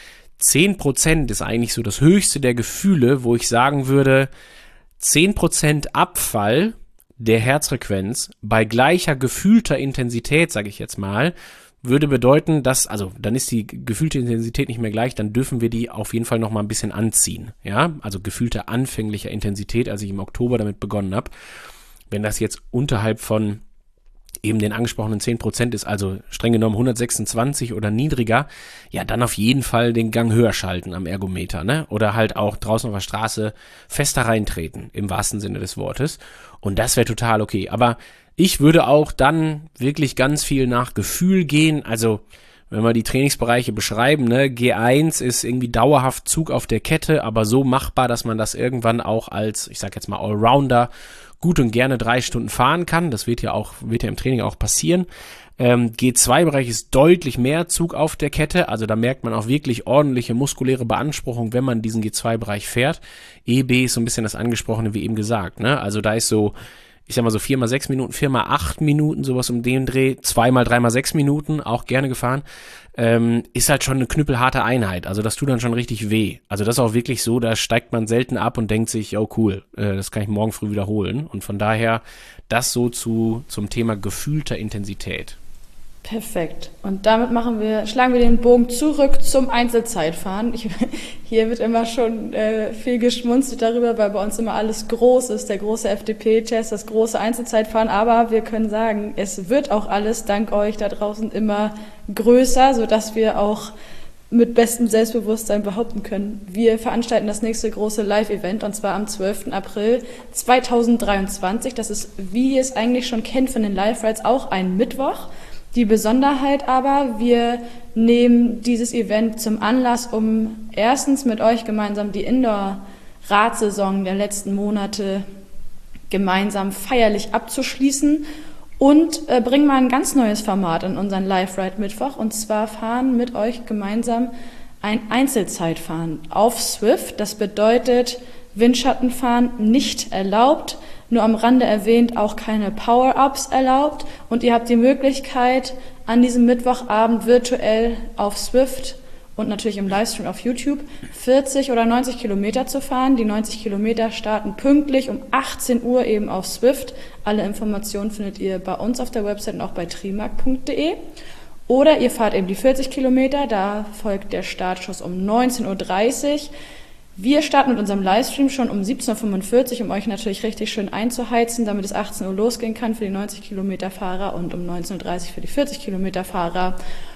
zehn Prozent ist eigentlich so das höchste der Gefühle, wo ich sagen würde, zehn Prozent Abfall der Herzfrequenz bei gleicher gefühlter Intensität, sage ich jetzt mal, würde bedeuten, dass, also dann ist die gefühlte Intensität nicht mehr gleich, dann dürfen wir die auf jeden Fall noch mal ein bisschen anziehen, ja, also gefühlte anfängliche Intensität, als ich im Oktober damit begonnen habe. Wenn das jetzt unterhalb von eben den angesprochenen zehn Prozent ist, also streng genommen hundertsechsundzwanzig oder niedriger, ja, dann auf jeden Fall den Gang höher schalten am Ergometer, ne, oder halt auch draußen auf der Straße fester reintreten, im wahrsten Sinne des Wortes, und das wäre total okay, aber ich würde auch dann wirklich ganz viel nach Gefühl gehen, also wenn wir die Trainingsbereiche beschreiben, ne, G eins ist irgendwie dauerhaft Zug auf der Kette, aber so machbar, dass man das irgendwann auch als, ich sag jetzt mal Allrounder, gut und gerne drei Stunden fahren kann, das wird ja auch, wird ja im Training auch passieren. Ähm, G zwei Bereich ist deutlich mehr Zug auf der Kette, also da merkt man auch wirklich ordentliche muskuläre Beanspruchung, wenn man diesen G zwei Bereich fährt. E B ist so ein bisschen das Angesprochene, wie eben gesagt, ne, also da ist so, ich sag mal so vier mal sechs Minuten, vier mal acht Minuten, sowas um den Dreh, zwei mal drei mal sechs Minuten, auch gerne gefahren, ähm, ist halt schon eine knüppelharte Einheit. Also das tut dann schon richtig weh. Also das ist auch wirklich so, da steigt man selten ab und denkt sich, oh cool, äh, das kann ich morgen früh wiederholen. Und von daher das so zu zum Thema gefühlter Intensität. Perfekt. Und damit machen wir, schlagen wir den Bogen zurück zum Einzelzeitfahren. Ich, hier wird immer schon äh, viel geschmunzelt darüber, weil bei uns immer alles groß ist, der große F D P-Test, das große Einzelzeitfahren. Aber wir können sagen, es wird auch alles dank euch da draußen immer größer, sodass wir auch mit bestem Selbstbewusstsein behaupten können. Wir veranstalten das nächste große Live-Event, und zwar am zwölften April zweitausenddreiundzwanzig. Das ist, wie ihr es eigentlich schon kennt von den Live-Rides, auch ein Mittwoch. Die Besonderheit aber, wir nehmen dieses Event zum Anlass, um erstens mit euch gemeinsam die Indoor-Radsaison der letzten Monate gemeinsam feierlich abzuschließen und äh, bringen mal ein ganz neues Format in unseren Live-Ride-Mittwoch, und zwar fahren mit euch gemeinsam ein Einzelzeitfahren auf Zwift. Das bedeutet, Windschattenfahren nicht erlaubt, nur am Rande erwähnt, auch keine Power-Ups erlaubt, und ihr habt die Möglichkeit, an diesem Mittwochabend virtuell auf Zwift und natürlich im Livestream auf YouTube vierzig oder neunzig Kilometer zu fahren. Die neunzig Kilometer starten pünktlich um achtzehn Uhr eben auf Zwift. Alle Informationen findet ihr bei uns auf der Website und auch bei trimark punkt de. Oder ihr fahrt eben die vierzig Kilometer, da folgt der Startschuss um neunzehn Uhr dreißig. Wir starten mit unserem Livestream schon um siebzehn Uhr fünfundvierzig, um euch natürlich richtig schön einzuheizen, damit es achtzehn Uhr losgehen kann für die neunzig Kilometer Fahrer und um neunzehn Uhr dreißig für die vierzig Kilometer Fahrer.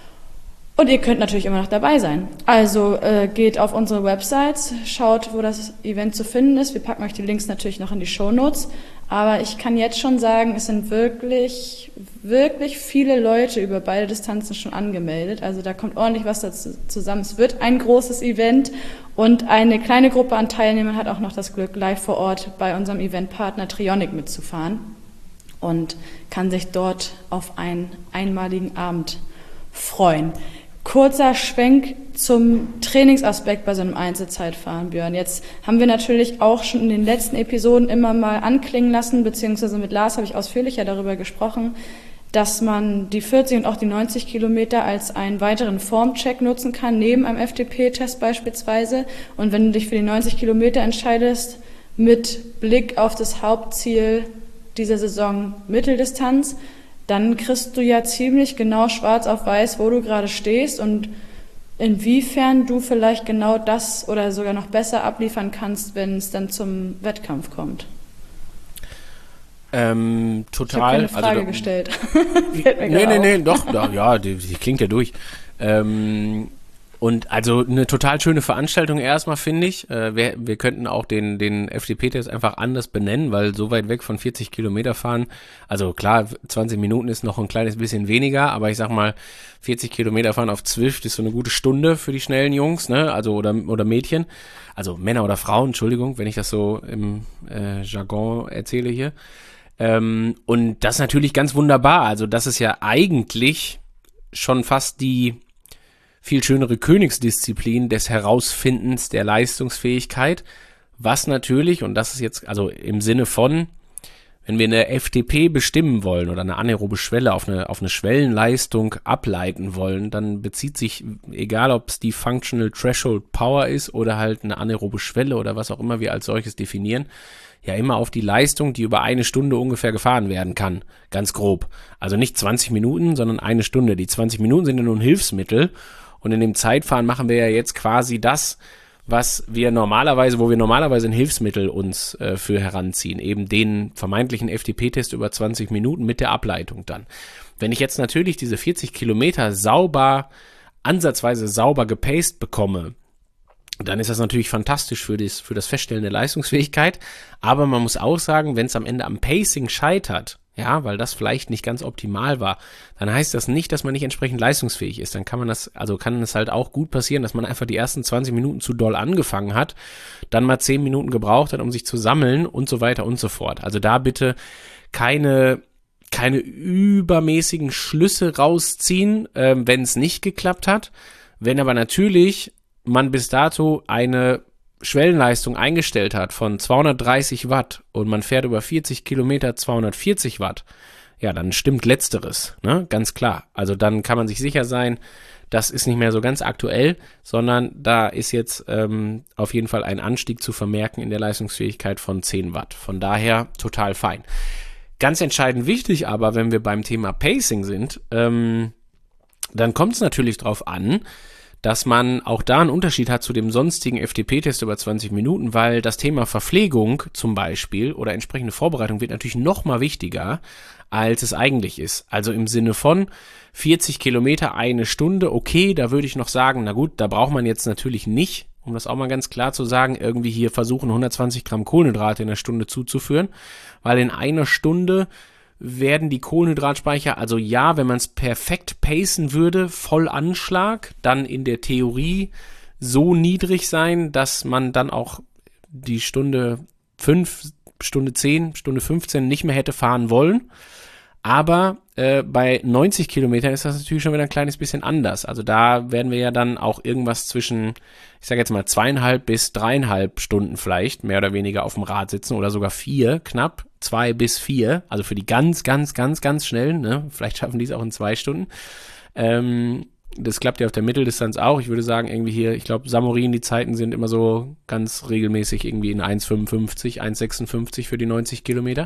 Und ihr könnt natürlich immer noch dabei sein. Also äh, geht auf unsere Websites, schaut, wo das Event zu finden ist. Wir packen euch die Links natürlich noch in die Shownotes. Aber ich kann jetzt schon sagen, es sind wirklich, wirklich viele Leute über beide Distanzen schon angemeldet. Also da kommt ordentlich was dazu zusammen. Es wird ein großes Event, und eine kleine Gruppe an Teilnehmern hat auch noch das Glück, live vor Ort bei unserem Eventpartner Trionic mitzufahren und kann sich dort auf einen einmaligen Abend freuen. kurzer Schwenk zum Trainingsaspekt bei so einem Einzelzeitfahren, Björn. Jetzt haben wir natürlich auch schon in den letzten Episoden immer mal anklingen lassen, beziehungsweise mit Lars habe ich ausführlicher darüber gesprochen, dass man die vierzig und auch die neunzig Kilometer als einen weiteren Formcheck nutzen kann, neben einem F D P-Test beispielsweise. Und wenn du dich für die neunzig Kilometer entscheidest, mit Blick auf das Hauptziel dieser Saison Mitteldistanz, dann kriegst du ja ziemlich genau schwarz auf weiß, wo du gerade stehst und inwiefern du vielleicht genau das oder sogar noch besser abliefern kannst, wenn es dann zum Wettkampf kommt. Ähm, total. Ich habe keine Frage also, gestellt. nee, nee, nee, doch, doch, ja, die, die klingt ja durch. Ähm, und also eine total schöne Veranstaltung erstmal, finde ich. Äh, wir, wir könnten auch den, den F D P-Test einfach anders benennen, weil so weit weg von vierzig Kilometer fahren, also klar, zwanzig Minuten ist noch ein kleines bisschen weniger, aber ich sag mal, vierzig Kilometer fahren auf Zwift ist so eine gute Stunde für die schnellen Jungs, ne, also oder, oder Mädchen, also Männer oder Frauen, Entschuldigung, wenn ich das so im äh, Jargon erzähle hier. Ähm, und das ist natürlich ganz wunderbar, also das ist ja eigentlich schon fast die viel schönere Königsdisziplin des Herausfindens der Leistungsfähigkeit, was natürlich, und das ist jetzt also im Sinne von, wenn wir eine F D P bestimmen wollen oder eine anaerobe Schwelle auf eine, auf eine Schwellenleistung ableiten wollen, dann bezieht sich, egal ob es die Functional Threshold Power ist oder halt eine anaerobe Schwelle oder was auch immer wir als solches definieren, ja immer auf die Leistung, die über eine Stunde ungefähr gefahren werden kann, ganz grob. Also nicht zwanzig Minuten, sondern eine Stunde. Die zwanzig Minuten sind ja nur ein Hilfsmittel. Und in dem Zeitfahren machen wir ja jetzt quasi das, was wir normalerweise, wo wir normalerweise ein Hilfsmittel uns äh, für heranziehen, eben den vermeintlichen F D P-Test über zwanzig Minuten mit der Ableitung dann. Wenn ich jetzt natürlich diese vierzig Kilometer sauber, ansatzweise sauber gepaced bekomme, dann ist das natürlich fantastisch für das, für das Feststellen der Leistungsfähigkeit. Aber man muss auch sagen, wenn es am Ende am Pacing scheitert, ja, weil das vielleicht nicht ganz optimal war, dann heißt das nicht, dass man nicht entsprechend leistungsfähig ist. Dann kann man das, also kann es halt auch gut passieren, dass man einfach die ersten zwanzig Minuten zu doll angefangen hat, dann mal zehn Minuten gebraucht hat, um sich zu sammeln und so weiter und so fort. Also da bitte keine, keine übermäßigen Schlüsse rausziehen, äh, wenn es nicht geklappt hat. Wenn aber natürlich man bis dato eine Schwellenleistung eingestellt hat von zweihundertdreißig Watt und man fährt über vierzig Kilometer zweihundertvierzig Watt, ja, dann stimmt Letzteres, ne, ganz klar. Also dann kann man sich sicher sein, das ist nicht mehr so ganz aktuell, sondern da ist jetzt ähm, auf jeden Fall ein Anstieg zu vermerken in der Leistungsfähigkeit von zehn Watt. Von daher total fein. Ganz entscheidend wichtig aber, wenn wir beim Thema Pacing sind, ähm, dann kommt es natürlich drauf an, dass man auch da einen Unterschied hat zu dem sonstigen F D P-Test über zwanzig Minuten, weil das Thema Verpflegung zum Beispiel oder entsprechende Vorbereitung wird natürlich noch mal wichtiger, als es eigentlich ist. Also im Sinne von vierzig Kilometer eine Stunde, okay, da würde ich noch sagen, na gut, da braucht man jetzt natürlich nicht, um das auch mal ganz klar zu sagen, irgendwie hier versuchen hundertzwanzig Gramm Kohlenhydrate in der Stunde zuzuführen, weil in einer Stunde werden die Kohlenhydratspeicher, also ja, wenn man es perfekt pacen würde, voll Anschlag, dann in der Theorie so niedrig sein, dass man dann auch die Stunde fünf, Stunde zehn, Stunde fünfzehn nicht mehr hätte fahren wollen. Aber äh, bei neunzig Kilometern ist das natürlich schon wieder ein kleines bisschen anders. Also da werden wir ja dann auch irgendwas zwischen, ich sage jetzt mal zweieinhalb bis dreieinhalb Stunden vielleicht mehr oder weniger auf dem Rad sitzen oder sogar vier, knapp zwei bis vier. Also für die ganz, ganz, ganz, ganz schnellen, ne? Vielleicht schaffen die es auch in zwei Stunden. Ähm, das klappt ja auf der Mitteldistanz auch. Ich würde sagen, irgendwie hier, ich glaube, Samorin, die Zeiten sind immer so ganz regelmäßig irgendwie in eins fünfundfünfzig, eins sechsundfünfzig für die neunzig Kilometer.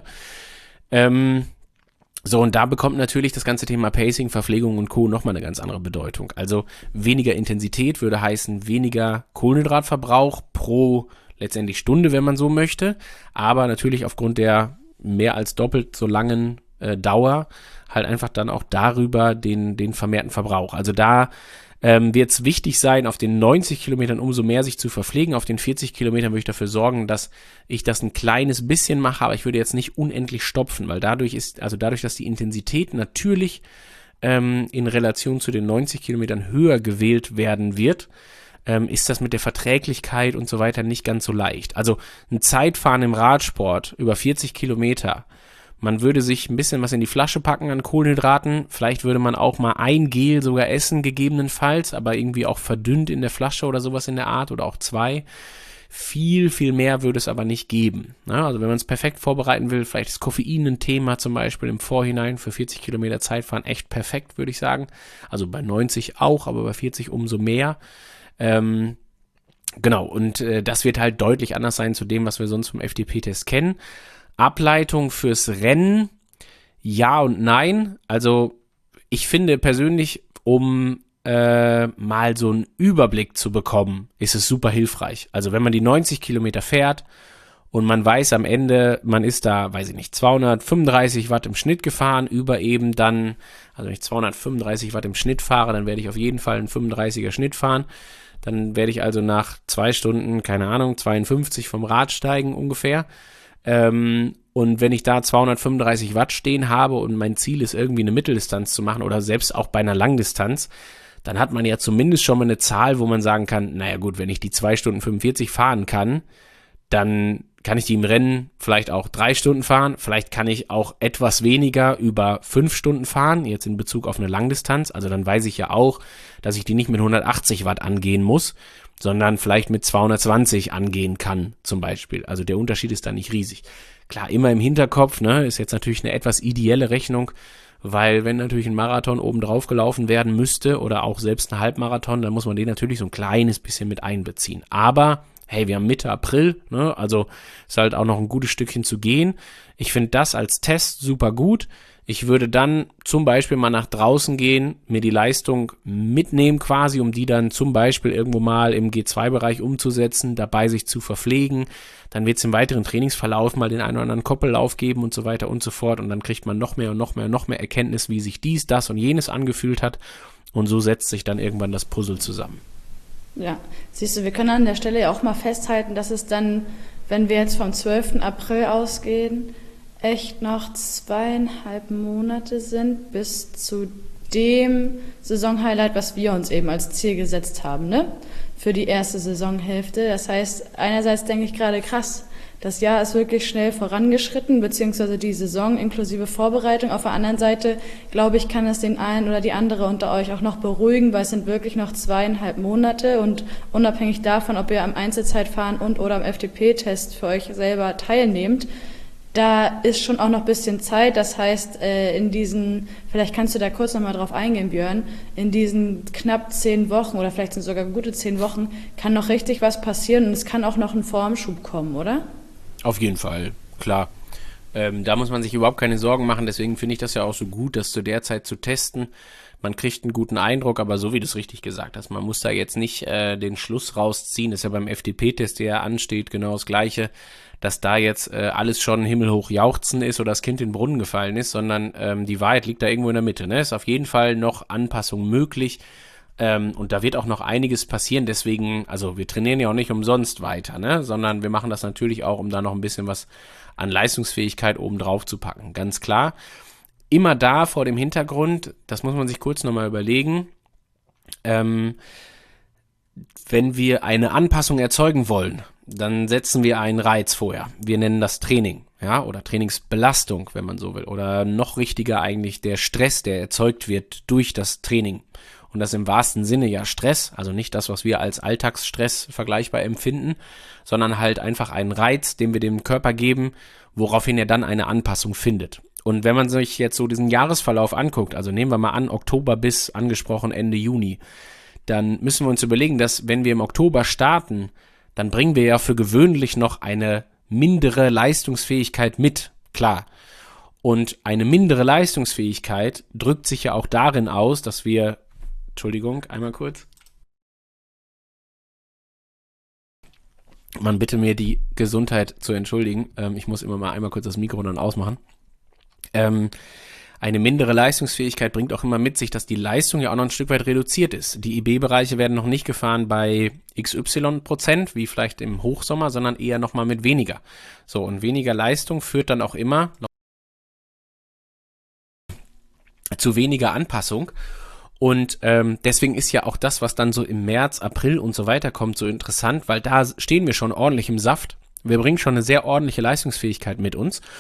Ähm, So, und da bekommt natürlich das ganze Thema Pacing, Verpflegung und Co. nochmal eine ganz andere Bedeutung. Also weniger Intensität würde heißen weniger Kohlenhydratverbrauch pro letztendlich Stunde, wenn man so möchte. Aber natürlich aufgrund der mehr als doppelt so langen äh, Dauer halt einfach dann auch darüber den, den vermehrten Verbrauch. Also da ähm, wird es wichtig sein, auf den neunzig Kilometern umso mehr sich zu verpflegen. Auf den vierzig Kilometern würde ich dafür sorgen, dass ich das ein kleines bisschen mache, aber ich würde jetzt nicht unendlich stopfen, weil dadurch ist, also dadurch, dass die Intensität natürlich ähm, in Relation zu den neunzig Kilometern höher gewählt werden wird, ähm, ist das mit der Verträglichkeit und so weiter nicht ganz so leicht. Also ein Zeitfahren im Radsport über vierzig Kilometer Man würde sich ein bisschen was in die Flasche packen an Kohlenhydraten. Vielleicht würde man auch mal ein Gel sogar essen, gegebenenfalls, aber irgendwie auch verdünnt in der Flasche oder sowas in der Art oder auch zwei. Viel, viel mehr würde es aber nicht geben. Ja, also wenn man es perfekt vorbereiten will, vielleicht ist Koffein ein Thema zum Beispiel im Vorhinein für vierzig Kilometer Zeitfahren echt perfekt, würde ich sagen. Also bei neunzig auch, aber bei vierzig umso mehr. Ähm, genau, und äh, das wird halt deutlich anders sein zu dem, was wir sonst vom F D P-Test kennen. Ableitung fürs Rennen, ja und nein. Also ich finde persönlich, um äh, mal so einen Überblick zu bekommen, ist es super hilfreich. Also wenn man die neunzig Kilometer fährt und man weiß am Ende, man ist da, weiß ich nicht, zweihundertfünfunddreißig Watt im Schnitt gefahren, über eben dann, also wenn ich zweihundertfünfunddreißig Watt im Schnitt fahre, dann werde ich auf jeden Fall einen fünfunddreißiger Schnitt fahren. Dann werde ich also nach zwei Stunden, keine Ahnung, zweiundfünfzig vom Rad steigen ungefähr. Ähm, und wenn ich da zweihundertfünfunddreißig Watt stehen habe und mein Ziel ist, irgendwie eine Mitteldistanz zu machen oder selbst auch bei einer Langdistanz, dann hat man ja zumindest schon mal eine Zahl, wo man sagen kann, naja gut, wenn ich die zwei Stunden fünfundvierzig fahren kann, dann kann ich die im Rennen vielleicht auch drei Stunden fahren, vielleicht kann ich auch etwas weniger über fünf Stunden fahren, jetzt in Bezug auf eine Langdistanz, also dann weiß ich ja auch, dass ich die nicht mit hundertachtzig Watt angehen muss, sondern vielleicht mit zweihundertzwanzig angehen kann, zum Beispiel. Also der Unterschied ist da nicht riesig. Klar, immer im Hinterkopf, ne, ist jetzt natürlich eine etwas ideelle Rechnung, weil wenn natürlich ein Marathon oben drauf gelaufen werden müsste oder auch selbst ein Halbmarathon, dann muss man den natürlich so ein kleines bisschen mit einbeziehen. Aber hey, wir haben Mitte April, ne, also ist halt auch noch ein gutes Stückchen zu gehen. Ich finde das als Test super gut. Ich würde dann zum Beispiel mal nach draußen gehen, mir die Leistung mitnehmen quasi, um die dann zum Beispiel irgendwo mal im G zwei Bereich umzusetzen, dabei sich zu verpflegen. Dann wird es im weiteren Trainingsverlauf mal den einen oder anderen Koppellauf geben und so weiter und so fort. Und dann kriegt man noch mehr und noch mehr und noch mehr Erkenntnis, wie sich dies, das und jenes angefühlt hat. Und so setzt sich dann irgendwann das Puzzle zusammen. Ja, siehst du, wir können an der Stelle ja auch mal festhalten, dass es dann, wenn wir jetzt vom zwölften April ausgehen, echt noch zweieinhalb Monate sind bis zu dem Saisonhighlight, was wir uns eben als Ziel gesetzt haben, ne? Für die erste Saisonhälfte. Das heißt, einerseits denke ich gerade, krass, das Jahr ist wirklich schnell vorangeschritten, beziehungsweise die Saison inklusive Vorbereitung. Auf der anderen Seite, glaube ich, kann es den einen oder die andere unter euch auch noch beruhigen, weil es sind wirklich noch zweieinhalb Monate und unabhängig davon, ob ihr am Einzelzeitfahren und oder am F D P-Test für euch selber teilnehmt, da ist schon auch noch ein bisschen Zeit, das heißt, in diesen, vielleicht kannst du da kurz nochmal drauf eingehen, Björn, in diesen knapp zehn Wochen oder vielleicht sind es sogar gute zehn Wochen, kann noch richtig was passieren und es kann auch noch ein Formschub kommen, oder? Auf jeden Fall, klar. Ähm, da muss man sich überhaupt keine Sorgen machen, deswegen finde ich das ja auch so gut, das zu der Zeit zu testen. Man kriegt einen guten Eindruck, aber so wie du es richtig gesagt hast, man muss da jetzt nicht äh, den Schluss rausziehen, das ist ja beim F D P-Test, der ja ansteht, genau das Gleiche, dass da jetzt äh, alles schon himmelhoch jauchzen ist oder das Kind in den Brunnen gefallen ist, sondern ähm, die Wahrheit liegt da irgendwo in der Mitte. Ne? Ist auf jeden Fall noch Anpassung möglich ähm, und da wird auch noch einiges passieren, deswegen, also wir trainieren ja auch nicht umsonst weiter, ne? Sondern wir machen das natürlich auch, um da noch ein bisschen was an Leistungsfähigkeit oben drauf zu packen, ganz klar. Immer da vor dem Hintergrund, das muss man sich kurz nochmal überlegen, ähm, wenn wir eine Anpassung erzeugen wollen, dann setzen wir einen Reiz vorher. Wir nennen das Training, ja, oder Trainingsbelastung, wenn man so will. Oder noch richtiger eigentlich der Stress, der erzeugt wird durch das Training. Und das im wahrsten Sinne ja Stress, also nicht das, was wir als Alltagsstress vergleichbar empfinden, sondern halt einfach einen Reiz, den wir dem Körper geben, woraufhin er dann eine Anpassung findet. Und wenn man sich jetzt so diesen Jahresverlauf anguckt, also nehmen wir mal an, Oktober bis angesprochen Ende Juni, dann müssen wir uns überlegen, dass wenn wir im Oktober starten, dann bringen wir ja für gewöhnlich noch eine mindere Leistungsfähigkeit mit, klar. Und eine mindere Leistungsfähigkeit drückt sich ja auch darin aus, dass wir, Entschuldigung, einmal kurz. Man bitte mir die Gesundheit zu entschuldigen. Ähm, ich muss immer mal einmal kurz das Mikro dann ausmachen. Ähm, eine mindere Leistungsfähigkeit bringt auch immer mit sich, dass die Leistung ja auch noch ein Stück weit reduziert ist. Die I B-Bereiche werden noch nicht gefahren bei X Y Prozent, wie vielleicht im Hochsommer, sondern eher nochmal mit weniger. So, und weniger Leistung führt dann auch immer noch zu weniger Anpassung. Und ähm, deswegen ist ja auch das, was dann so im März, April und so weiter kommt, so interessant, weil da stehen wir schon ordentlich im Saft. Wir bringen schon eine sehr ordentliche Leistungsfähigkeit mit uns.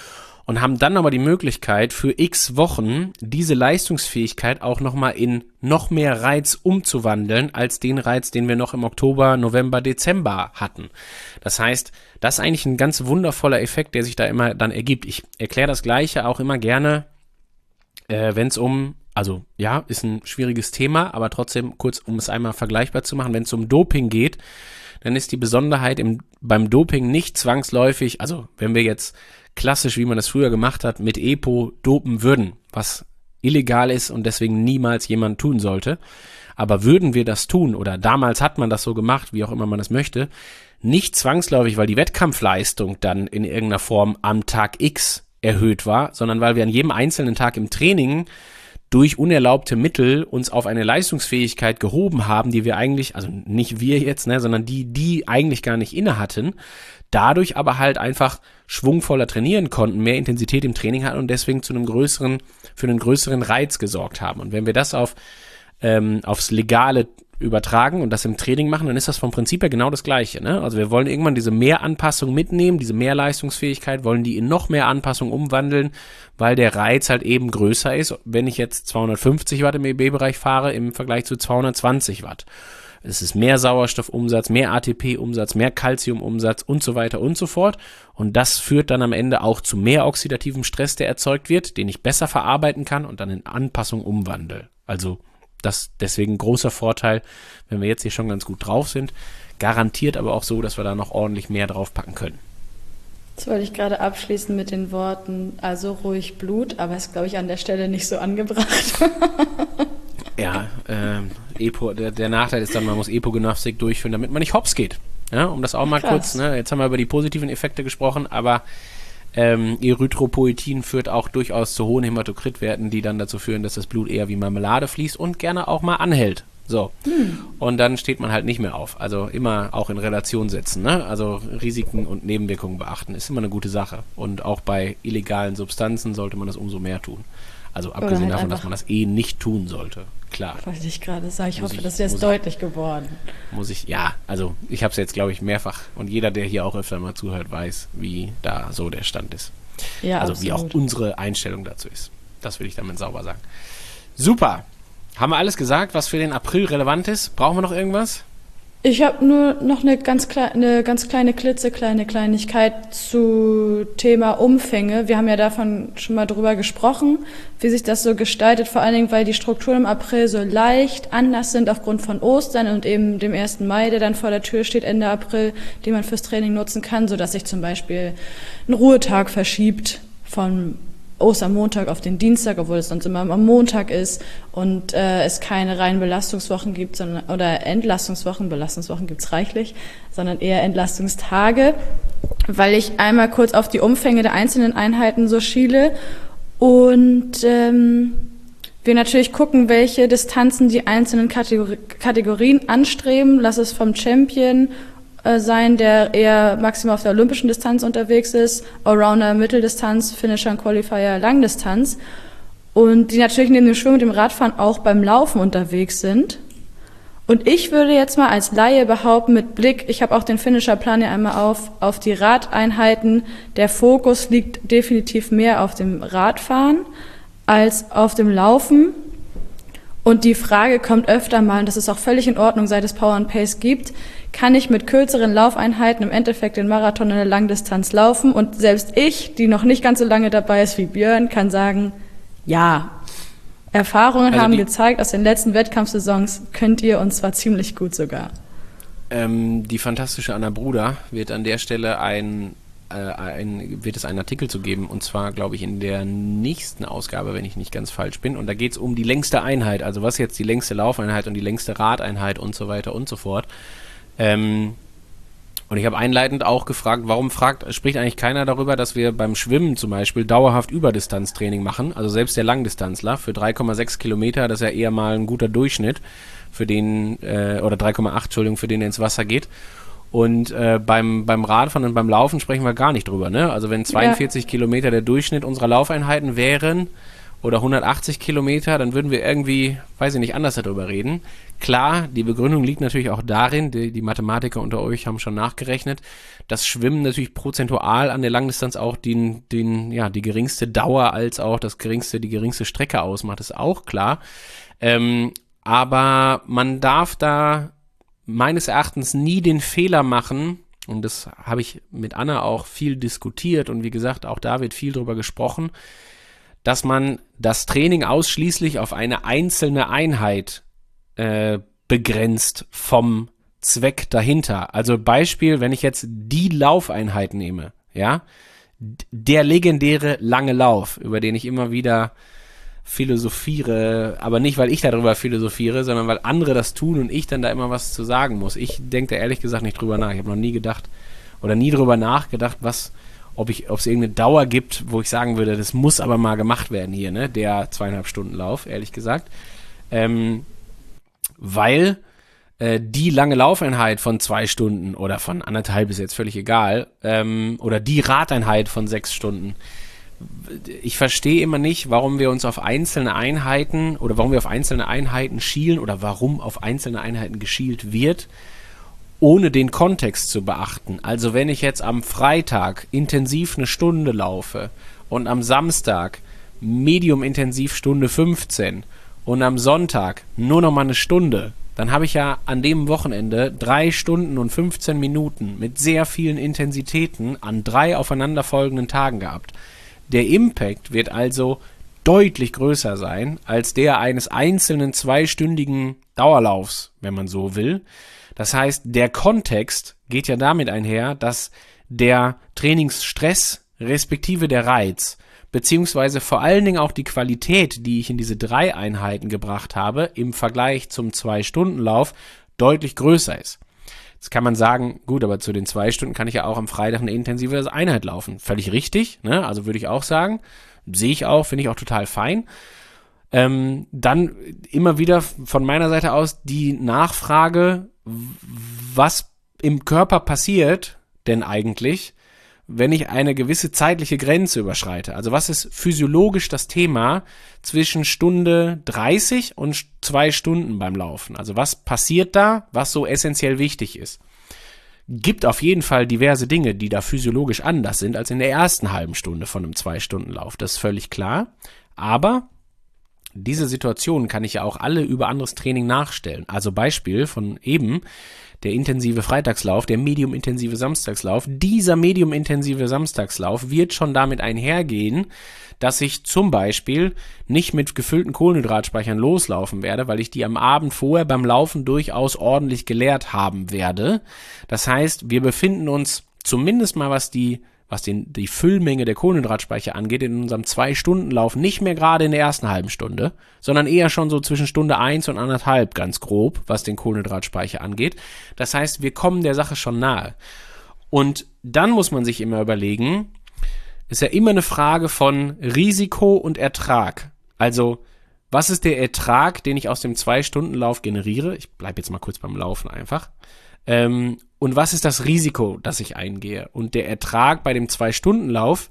und haben dann aber die Möglichkeit, für x Wochen diese Leistungsfähigkeit auch nochmal in noch mehr Reiz umzuwandeln, als den Reiz, den wir noch im Oktober, November, Dezember hatten. Das heißt, das ist eigentlich ein ganz wundervoller Effekt, der sich da immer dann ergibt. Ich erkläre das Gleiche auch immer gerne, äh, wenn es um, also ja, ist ein schwieriges Thema, aber trotzdem kurz, um es einmal vergleichbar zu machen, wenn es um Doping geht, dann ist die Besonderheit im, beim Doping nicht zwangsläufig, also wenn wir jetzt klassisch, wie man das früher gemacht hat, mit EPO dopen würden, was illegal ist und deswegen niemals jemand tun sollte, aber würden wir das tun, oder damals hat man das so gemacht, wie auch immer man das möchte, nicht zwangsläufig, weil die Wettkampfleistung dann in irgendeiner Form am Tag X erhöht war, sondern weil wir an jedem einzelnen Tag im Training durch unerlaubte Mittel uns auf eine Leistungsfähigkeit gehoben haben, die wir eigentlich, also nicht wir jetzt, ne, sondern die, die eigentlich gar nicht inne hatten, dadurch aber halt einfach schwungvoller trainieren konnten, mehr Intensität im Training hatten und deswegen zu einem größeren, für einen größeren Reiz gesorgt haben. Und wenn wir das auf, ähm, aufs Legale übertragen und das im Training machen, dann ist das vom Prinzip her genau das Gleiche, ne? Also wir wollen irgendwann diese Mehranpassung mitnehmen, diese Mehrleistungsfähigkeit, wollen die in noch mehr Anpassung umwandeln, weil der Reiz halt eben größer ist, wenn ich jetzt zweihundertfünfzig Watt im E B-Bereich fahre im Vergleich zu zweihundertzwanzig Watt. Es ist mehr Sauerstoffumsatz, mehr A T P-Umsatz, mehr Calciumumsatz und so weiter und so fort. Und das führt dann am Ende auch zu mehr oxidativem Stress, der erzeugt wird, den ich besser verarbeiten kann und dann in Anpassung umwandle. Also das deswegen großer Vorteil, wenn wir jetzt hier schon ganz gut drauf sind, garantiert aber auch so, dass wir da noch ordentlich mehr draufpacken können. Das wollte ich gerade abschließen mit den Worten, also ruhig Blut, aber ist, glaube ich, an der Stelle nicht so angebracht. Ja, ähm, EPO, der, der Nachteil ist dann, man muss EPO-Gymnastik durchführen, damit man nicht hops geht. Ja, um das auch mal Krass. kurz, ne, jetzt haben wir über die positiven Effekte gesprochen, aber ähm, Erythropoietin führt auch durchaus zu hohen Hämatokritwerten, die dann dazu führen, dass das Blut eher wie Marmelade fließt und gerne auch mal anhält. So. Hm. Und dann steht man halt nicht mehr auf. Also immer auch in Relation setzen, ne? Also Risiken und Nebenwirkungen beachten, ist immer eine gute Sache. Und auch bei illegalen Substanzen sollte man das umso mehr tun. Also abgesehen halt davon, dass man das eh nicht tun sollte. Klar. Wollte ich gerade sagen, ich muss hoffe, ich, das ist jetzt deutlich geworden. Muss ich, ja, also ich habe es jetzt, glaube ich, mehrfach und jeder, der hier auch öfter mal zuhört, weiß, wie da so der Stand ist. Ja, also absolut. Wie auch unsere Einstellung dazu ist. Das will ich damit sauber sagen. Super. Haben wir alles gesagt, was für den April relevant ist? Brauchen wir noch irgendwas? Ich habe nur noch eine ganz, klei- eine ganz kleine, klitzekleine Kleinigkeit zu Thema Umfänge. Wir haben ja davon schon mal drüber gesprochen, wie sich das so gestaltet, vor allen Dingen, weil die Strukturen im April so leicht anders sind aufgrund von Ostern und eben dem ersten Mai, der dann vor der Tür steht Ende April, den man fürs Training nutzen kann, sodass sich zum Beispiel ein Ruhetag verschiebt von Ostermontag auf den Dienstag, obwohl es sonst immer am Montag ist und äh, es keine reinen Belastungswochen gibt, sondern oder Entlastungswochen, Belastungswochen gibt's reichlich, sondern eher Entlastungstage, weil ich einmal kurz auf die Umfänge der einzelnen Einheiten so schiele und ähm, wir natürlich gucken, welche Distanzen die einzelnen Kategori- Kategorien anstreben. Lass es vom Champion sein, der eher maximal auf der olympischen Distanz unterwegs ist, Allrounder Mitteldistanz, Finisher und Qualifier Langdistanz und die natürlich neben dem Schwimmen und dem Radfahren auch beim Laufen unterwegs sind. Und ich würde jetzt mal als Laie behaupten, mit Blick, ich habe auch den Finisher-Plan ja einmal auf, auf die Radeinheiten, der Fokus liegt definitiv mehr auf dem Radfahren als auf dem Laufen. Und die Frage kommt öfter mal, und das ist auch völlig in Ordnung, seit es Power and Pace gibt, kann ich mit kürzeren Laufeinheiten im Endeffekt den Marathon in der Langdistanz laufen? Und selbst ich, die noch nicht ganz so lange dabei ist wie Björn, kann sagen, ja. Erfahrungen also haben die, gezeigt, aus den letzten Wettkampfsaisons könnt ihr, und zwar ziemlich gut sogar. Ähm, die fantastische Anna Bruder wird an der Stelle ein, äh, ein, wird es einen Artikel zu geben, und zwar, glaube ich, in der nächsten Ausgabe, wenn ich nicht ganz falsch bin. Und da geht es um die längste Einheit, also was jetzt die längste Laufeinheit und die längste Radeinheit und so weiter und so fort. Ähm, und ich habe einleitend auch gefragt, warum fragt, spricht eigentlich keiner darüber, dass wir beim Schwimmen zum Beispiel dauerhaft Überdistanztraining machen, also selbst der Langdistanzler für drei Komma sechs Kilometer, das ist ja eher mal ein guter Durchschnitt für den, äh, oder drei Komma acht, Entschuldigung, für den er ins Wasser geht. Und äh, beim, beim Radfahren und beim Laufen sprechen wir gar nicht drüber, ne? Also wenn zweiundvierzig ja. Kilometer der Durchschnitt unserer Laufeinheiten wären oder hundertachtzig Kilometer, dann würden wir irgendwie, weiß ich nicht, anders darüber reden. Klar, die Begründung liegt natürlich auch darin, die, die Mathematiker unter euch haben schon nachgerechnet, dass Schwimmen natürlich prozentual an der Langdistanz auch den, den, ja, die geringste Dauer als auch das geringste, die geringste Strecke ausmacht, ist auch klar. Ähm, aber man darf da meines Erachtens nie den Fehler machen, und das habe ich mit Anna auch viel diskutiert und wie gesagt, auch da wird viel drüber gesprochen, dass man das Training ausschließlich auf eine einzelne Einheit äh, begrenzt vom Zweck dahinter. Also Beispiel, wenn ich jetzt die Laufeinheit nehme, ja, der legendäre lange Lauf, über den ich immer wieder philosophiere, aber nicht, weil ich darüber philosophiere, sondern weil andere das tun und ich dann da immer was zu sagen muss. Ich denke da ehrlich gesagt nicht drüber nach. Ich habe noch nie gedacht oder nie drüber nachgedacht, was, ob ich, ob es irgendeine Dauer gibt, wo ich sagen würde, das muss aber mal gemacht werden hier, ne, der zweieinhalb Stunden Lauf, ehrlich gesagt. Ähm, weil äh, die lange Laufeinheit von zwei Stunden oder von anderthalb ist jetzt völlig egal, ähm, oder die Radeinheit von sechs Stunden, ich verstehe immer nicht, warum wir uns auf einzelne Einheiten oder warum wir auf einzelne Einheiten schielen oder warum auf einzelne Einheiten geschielt wird, ohne den Kontext zu beachten. Also wenn ich jetzt am Freitag intensiv eine Stunde laufe und am Samstag medium intensiv Stunde fünfzehn und am Sonntag nur noch mal eine Stunde, dann habe ich ja an dem Wochenende drei Stunden und fünfzehn Minuten mit sehr vielen Intensitäten an drei aufeinanderfolgenden Tagen gehabt. Der Impact wird also deutlich größer sein als der eines einzelnen zweistündigen Dauerlaufs, wenn man so will. Das heißt, der Kontext geht ja damit einher, dass der Trainingsstress respektive der Reiz beziehungsweise vor allen Dingen auch die Qualität, die ich in diese drei Einheiten gebracht habe, im Vergleich zum Zwei-Stunden-Lauf deutlich größer ist. Jetzt kann man sagen, gut, aber zu den zwei Stunden kann ich ja auch am Freitag eine intensive Einheit laufen. Völlig richtig, ne? Also würde ich auch sagen. Sehe ich auch, finde ich auch total fein. Ähm, dann immer wieder von meiner Seite aus die Nachfrage, was im Körper passiert denn eigentlich, wenn ich eine gewisse zeitliche Grenze überschreite. Also was ist physiologisch das Thema zwischen Stunde dreißig und zwei Stunden beim Laufen? Also was passiert da, was so essentiell wichtig ist? Gibt auf jeden Fall diverse Dinge, die da physiologisch anders sind als in der ersten halben Stunde von einem Zwei-Stunden-Lauf. Das ist völlig klar. Aber diese Situationen kann ich ja auch alle über anderes Training nachstellen. Also Beispiel von eben, der intensive Freitagslauf, der medium-intensive Samstagslauf. Dieser medium-intensive Samstagslauf wird schon damit einhergehen, dass ich zum Beispiel nicht mit gefüllten Kohlenhydratspeichern loslaufen werde, weil ich die am Abend vorher beim Laufen durchaus ordentlich geleert haben werde. Das heißt, wir befinden uns zumindest mal, was die was den, die Füllmenge der Kohlenhydratspeicher angeht, in unserem Zwei-Stunden-Lauf nicht mehr gerade in der ersten halben Stunde, sondern eher schon so zwischen Stunde eins und anderthalb, ganz grob, was den Kohlenhydratspeicher angeht. Das heißt, wir kommen der Sache schon nahe. Und dann muss man sich immer überlegen, ist ja immer eine Frage von Risiko und Ertrag. Also, was ist der Ertrag, den ich aus dem Zwei-Stunden-Lauf generiere? Ich bleibe jetzt mal kurz beim Laufen einfach. Ähm, und was ist das Risiko, das ich eingehe? Und der Ertrag bei dem Zwei-Stunden-Lauf,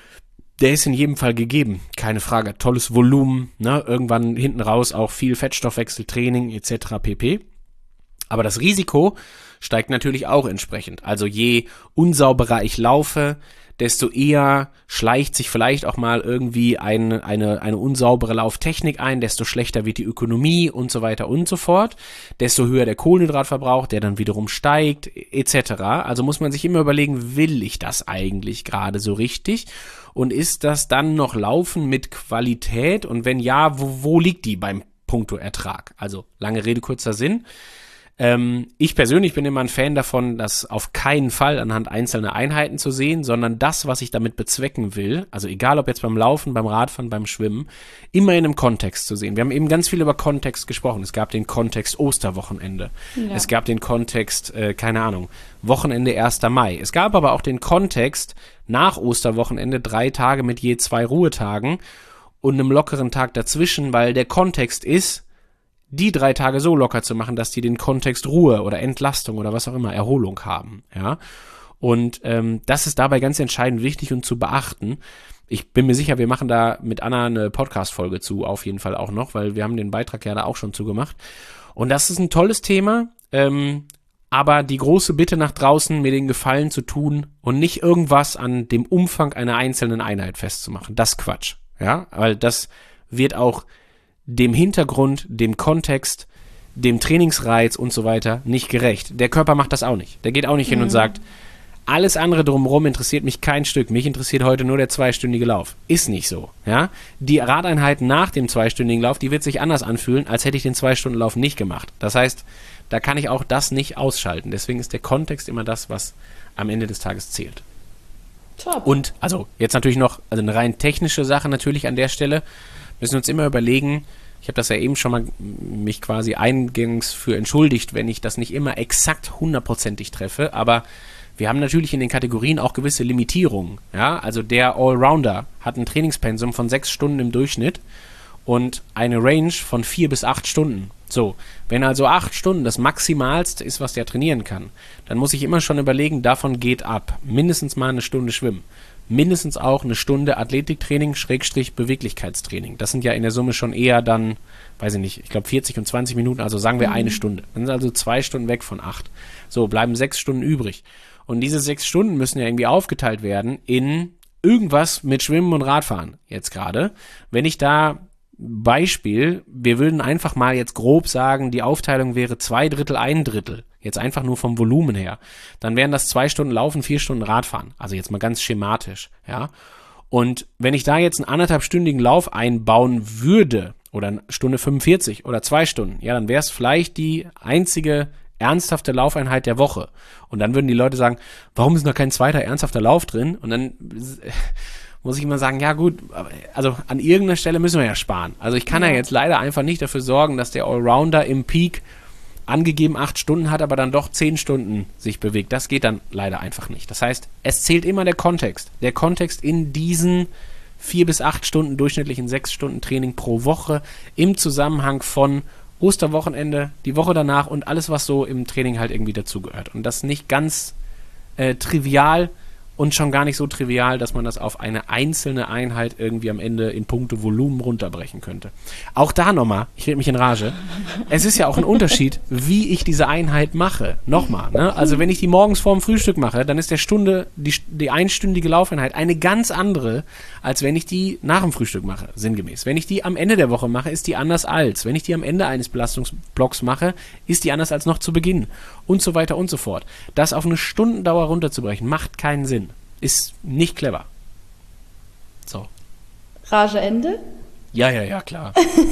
der ist in jedem Fall gegeben. Keine Frage. Tolles Volumen, ne? Irgendwann hinten raus auch viel Fettstoffwechseltraining et cetera pp. Aber das Risiko steigt natürlich auch entsprechend. Also je unsauberer ich laufe, desto eher schleicht sich vielleicht auch mal irgendwie eine, eine, eine unsaubere Lauftechnik ein, desto schlechter wird die Ökonomie und so weiter und so fort, desto höher der Kohlenhydratverbrauch, der dann wiederum steigt, et cetera. Also muss man sich immer überlegen, will ich das eigentlich gerade so richtig? Und ist das dann noch Laufen mit Qualität? Und wenn ja, wo, wo liegt die beim Punkto Ertrag? Also lange Rede, kurzer Sinn. Ähm, ich persönlich bin immer ein Fan davon, das auf keinen Fall anhand einzelner Einheiten zu sehen, sondern das, was ich damit bezwecken will, also egal ob jetzt beim Laufen, beim Radfahren, beim Schwimmen, immer in einem Kontext zu sehen. Wir haben eben ganz viel über Kontext gesprochen. Es gab den Kontext Osterwochenende. Ja. Es gab den Kontext, äh, keine Ahnung, Wochenende erster Mai. Es gab aber auch den Kontext nach Osterwochenende, drei Tage mit je zwei Ruhetagen und einem lockeren Tag dazwischen, weil der Kontext ist, die drei Tage so locker zu machen, dass die den Kontext Ruhe oder Entlastung oder was auch immer, Erholung haben, ja. Und ähm, das ist dabei ganz entscheidend wichtig und zu beachten. Ich bin mir sicher, wir machen da mit Anna eine Podcast-Folge zu, auf jeden Fall auch noch, weil wir haben den Beitrag ja da auch schon zugemacht. Und das ist ein tolles Thema, ähm, aber die große Bitte nach draußen, mir den Gefallen zu tun und nicht irgendwas an dem Umfang einer einzelnen Einheit festzumachen. Das ist Quatsch, ja, weil das wird auch dem Hintergrund, dem Kontext, dem Trainingsreiz und so weiter nicht gerecht. Der Körper macht das auch nicht. Der geht auch nicht mhm. hin und sagt, alles andere drumherum interessiert mich kein Stück. Mich interessiert heute nur der zweistündige Lauf. Ist nicht so, ja. Die Radeinheit nach dem zweistündigen Lauf, die wird sich anders anfühlen, als hätte ich den Zwei-Stunden-Lauf nicht gemacht. Das heißt, da kann ich auch das nicht ausschalten. Deswegen ist der Kontext immer das, was am Ende des Tages zählt. Top. Und, also, jetzt natürlich noch, also eine rein technische Sache natürlich an der Stelle. Wir müssen uns immer überlegen, ich habe das ja eben schon mal mich quasi eingangs für entschuldigt, wenn ich das nicht immer exakt hundertprozentig treffe, aber wir haben natürlich in den Kategorien auch gewisse Limitierungen. Ja? Also der Allrounder hat ein Trainingspensum von sechs Stunden im Durchschnitt und eine Range von vier bis acht Stunden. So, wenn also acht Stunden das Maximalste ist, was der trainieren kann, dann muss ich immer schon überlegen, davon geht ab mindestens mal eine Stunde Schwimmen. Mindestens auch eine Stunde Athletiktraining, Schrägstrich Beweglichkeitstraining. Das sind ja in der Summe schon eher dann, weiß ich nicht, ich glaube vierzig und zwanzig Minuten, also sagen wir mhm. eine Stunde. Dann sind also zwei Stunden weg von acht. So, bleiben sechs Stunden übrig. Und diese sechs Stunden müssen ja irgendwie aufgeteilt werden in irgendwas mit Schwimmen und Radfahren jetzt gerade. Wenn ich da Beispiel, wir würden einfach mal jetzt grob sagen, die Aufteilung wäre zwei Drittel, ein Drittel. Jetzt einfach nur vom Volumen her. Dann wären das zwei Stunden Laufen, vier Stunden Radfahren. Also jetzt mal ganz schematisch, ja. Und wenn ich da jetzt einen anderthalbstündigen Lauf einbauen würde, oder eine Stunde fünfundvierzig oder zwei Stunden, ja, dann wäre es vielleicht die einzige ernsthafte Laufeinheit der Woche. Und dann würden die Leute sagen, warum ist noch kein zweiter ernsthafter Lauf drin? Und dann muss ich immer sagen, ja gut, also an irgendeiner Stelle müssen wir ja sparen. Also ich kann ja, ja jetzt leider einfach nicht dafür sorgen, dass der Allrounder im Peak angegeben acht Stunden hat, aber dann doch zehn Stunden sich bewegt. Das geht dann leider einfach nicht. Das heißt, es zählt immer der Kontext. Der Kontext in diesen vier bis acht Stunden durchschnittlichen sechs Stunden Training pro Woche im Zusammenhang von Osterwochenende, die Woche danach und alles, was so im Training halt irgendwie dazugehört. Und das nicht ganz äh, trivial und schon gar nicht so trivial, dass man das auf eine einzelne Einheit irgendwie am Ende in puncto Volumen runterbrechen könnte. Auch da nochmal, ich rede mich in Rage, es ist ja auch ein Unterschied, wie ich diese Einheit mache. Nochmal, ne? Also wenn ich die morgens vorm Frühstück mache, dann ist der Stunde, die, die einstündige Laufeinheit eine ganz andere, als wenn ich die nach dem Frühstück mache, sinngemäß. Wenn ich die am Ende der Woche mache, ist die anders als. Wenn ich die am Ende eines Belastungsblocks mache, ist die anders als noch zu Beginn. Und so weiter und so fort. Das auf eine Stundendauer runterzubrechen, macht keinen Sinn. Ist nicht clever. So. Rage Ende? Ja, ja, ja, klar.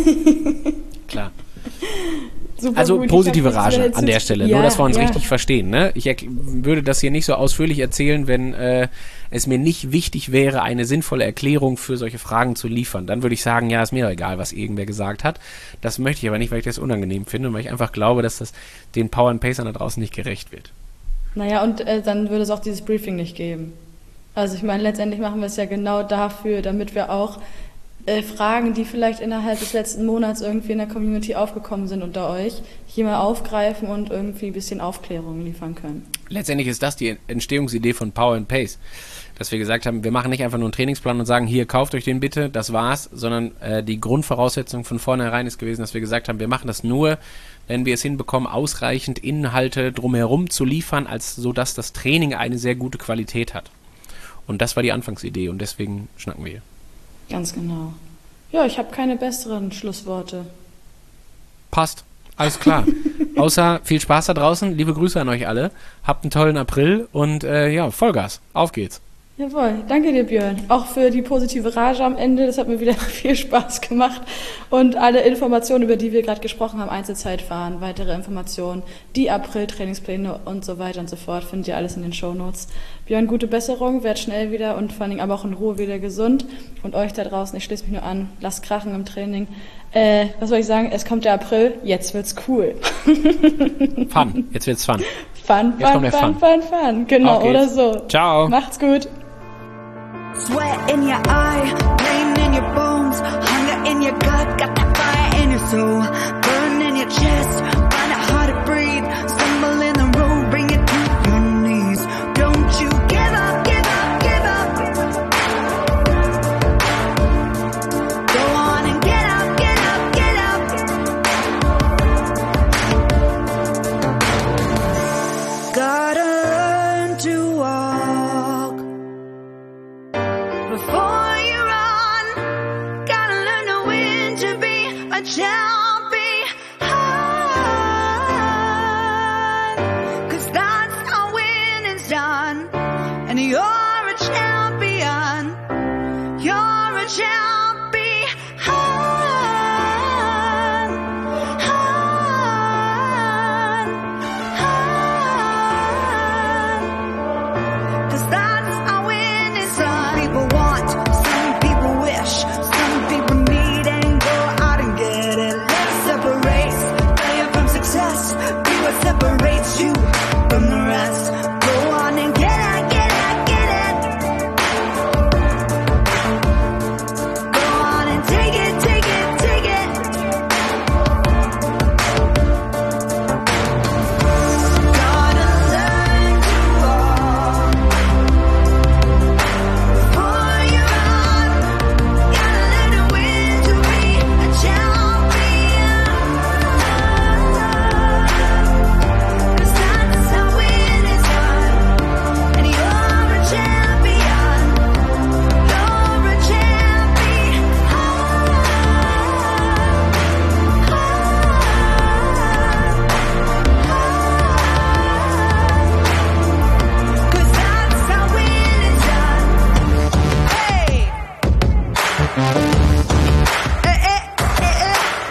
Klar. Super also gut, positive Rage an der Stelle, ja, nur dass wir uns ja. richtig verstehen. Ne? Ich erk- würde das hier nicht so ausführlich erzählen, wenn äh, es mir nicht wichtig wäre, eine sinnvolle Erklärung für solche Fragen zu liefern. Dann würde ich sagen, ja, ist mir doch egal, was irgendwer gesagt hat. Das möchte ich aber nicht, weil ich das unangenehm finde und weil ich einfach glaube, dass das den Power and Pacern da draußen nicht gerecht wird. Naja, und äh, dann würde es auch dieses Briefing nicht geben. Also ich meine, letztendlich machen wir es ja genau dafür, damit wir auch äh, Fragen, die vielleicht innerhalb des letzten Monats irgendwie in der Community aufgekommen sind unter euch, hier mal aufgreifen und irgendwie ein bisschen Aufklärung liefern können. Letztendlich ist das die Entstehungsidee von Power and Pace, dass wir gesagt haben, wir machen nicht einfach nur einen Trainingsplan und sagen, hier, kauft euch den bitte, das war's, sondern äh, die Grundvoraussetzung von vornherein ist gewesen, dass wir gesagt haben, wir machen das nur, wenn wir es hinbekommen, ausreichend Inhalte drumherum zu liefern, als so dass das Training eine sehr gute Qualität hat. Und das war die Anfangsidee und deswegen schnacken wir hier. Ganz genau. Ja, ich habe keine besseren Schlussworte. Passt. Alles klar. Außer viel Spaß da draußen. Liebe Grüße an euch alle. Habt einen tollen April und äh, ja, Vollgas. Auf geht's. Jawohl, danke dir, Björn. Auch für die positive Rage am Ende. Das hat mir wieder viel Spaß gemacht. Und alle Informationen, über die wir gerade gesprochen haben, Einzelzeitfahren, weitere Informationen, die April-Trainingspläne und so weiter und so fort, findet ihr alles in den Shownotes. Björn, gute Besserung, werd schnell wieder und vor allem aber auch in Ruhe wieder gesund. Und euch da draußen, ich schließe mich nur an, lasst krachen im Training. Äh, was soll ich sagen? Es kommt der April, jetzt wird's cool. Fun, jetzt wird's fun. Fun, jetzt fun, fun, fun, fun, fun. Genau, oder so. Ciao. Macht's gut. Sweat in your eye, pain in your bones, hunger in your gut, got that fire in your soul, burn in your chest, find it hard to breathe, stumble in the road, bring it to your knees. Don't you before you run. Gotta learn to win to be a champion. 'Cause that's how winning's done. And you're a champion. You're a champion. Separates you from the rest. Go on and get it, get it, get it. Go on and take it, take it, take it. Gotta learn to walk before you run. Gotta learn to win to be a champion.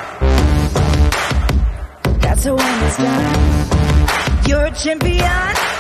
That's when it's done. You're a champion.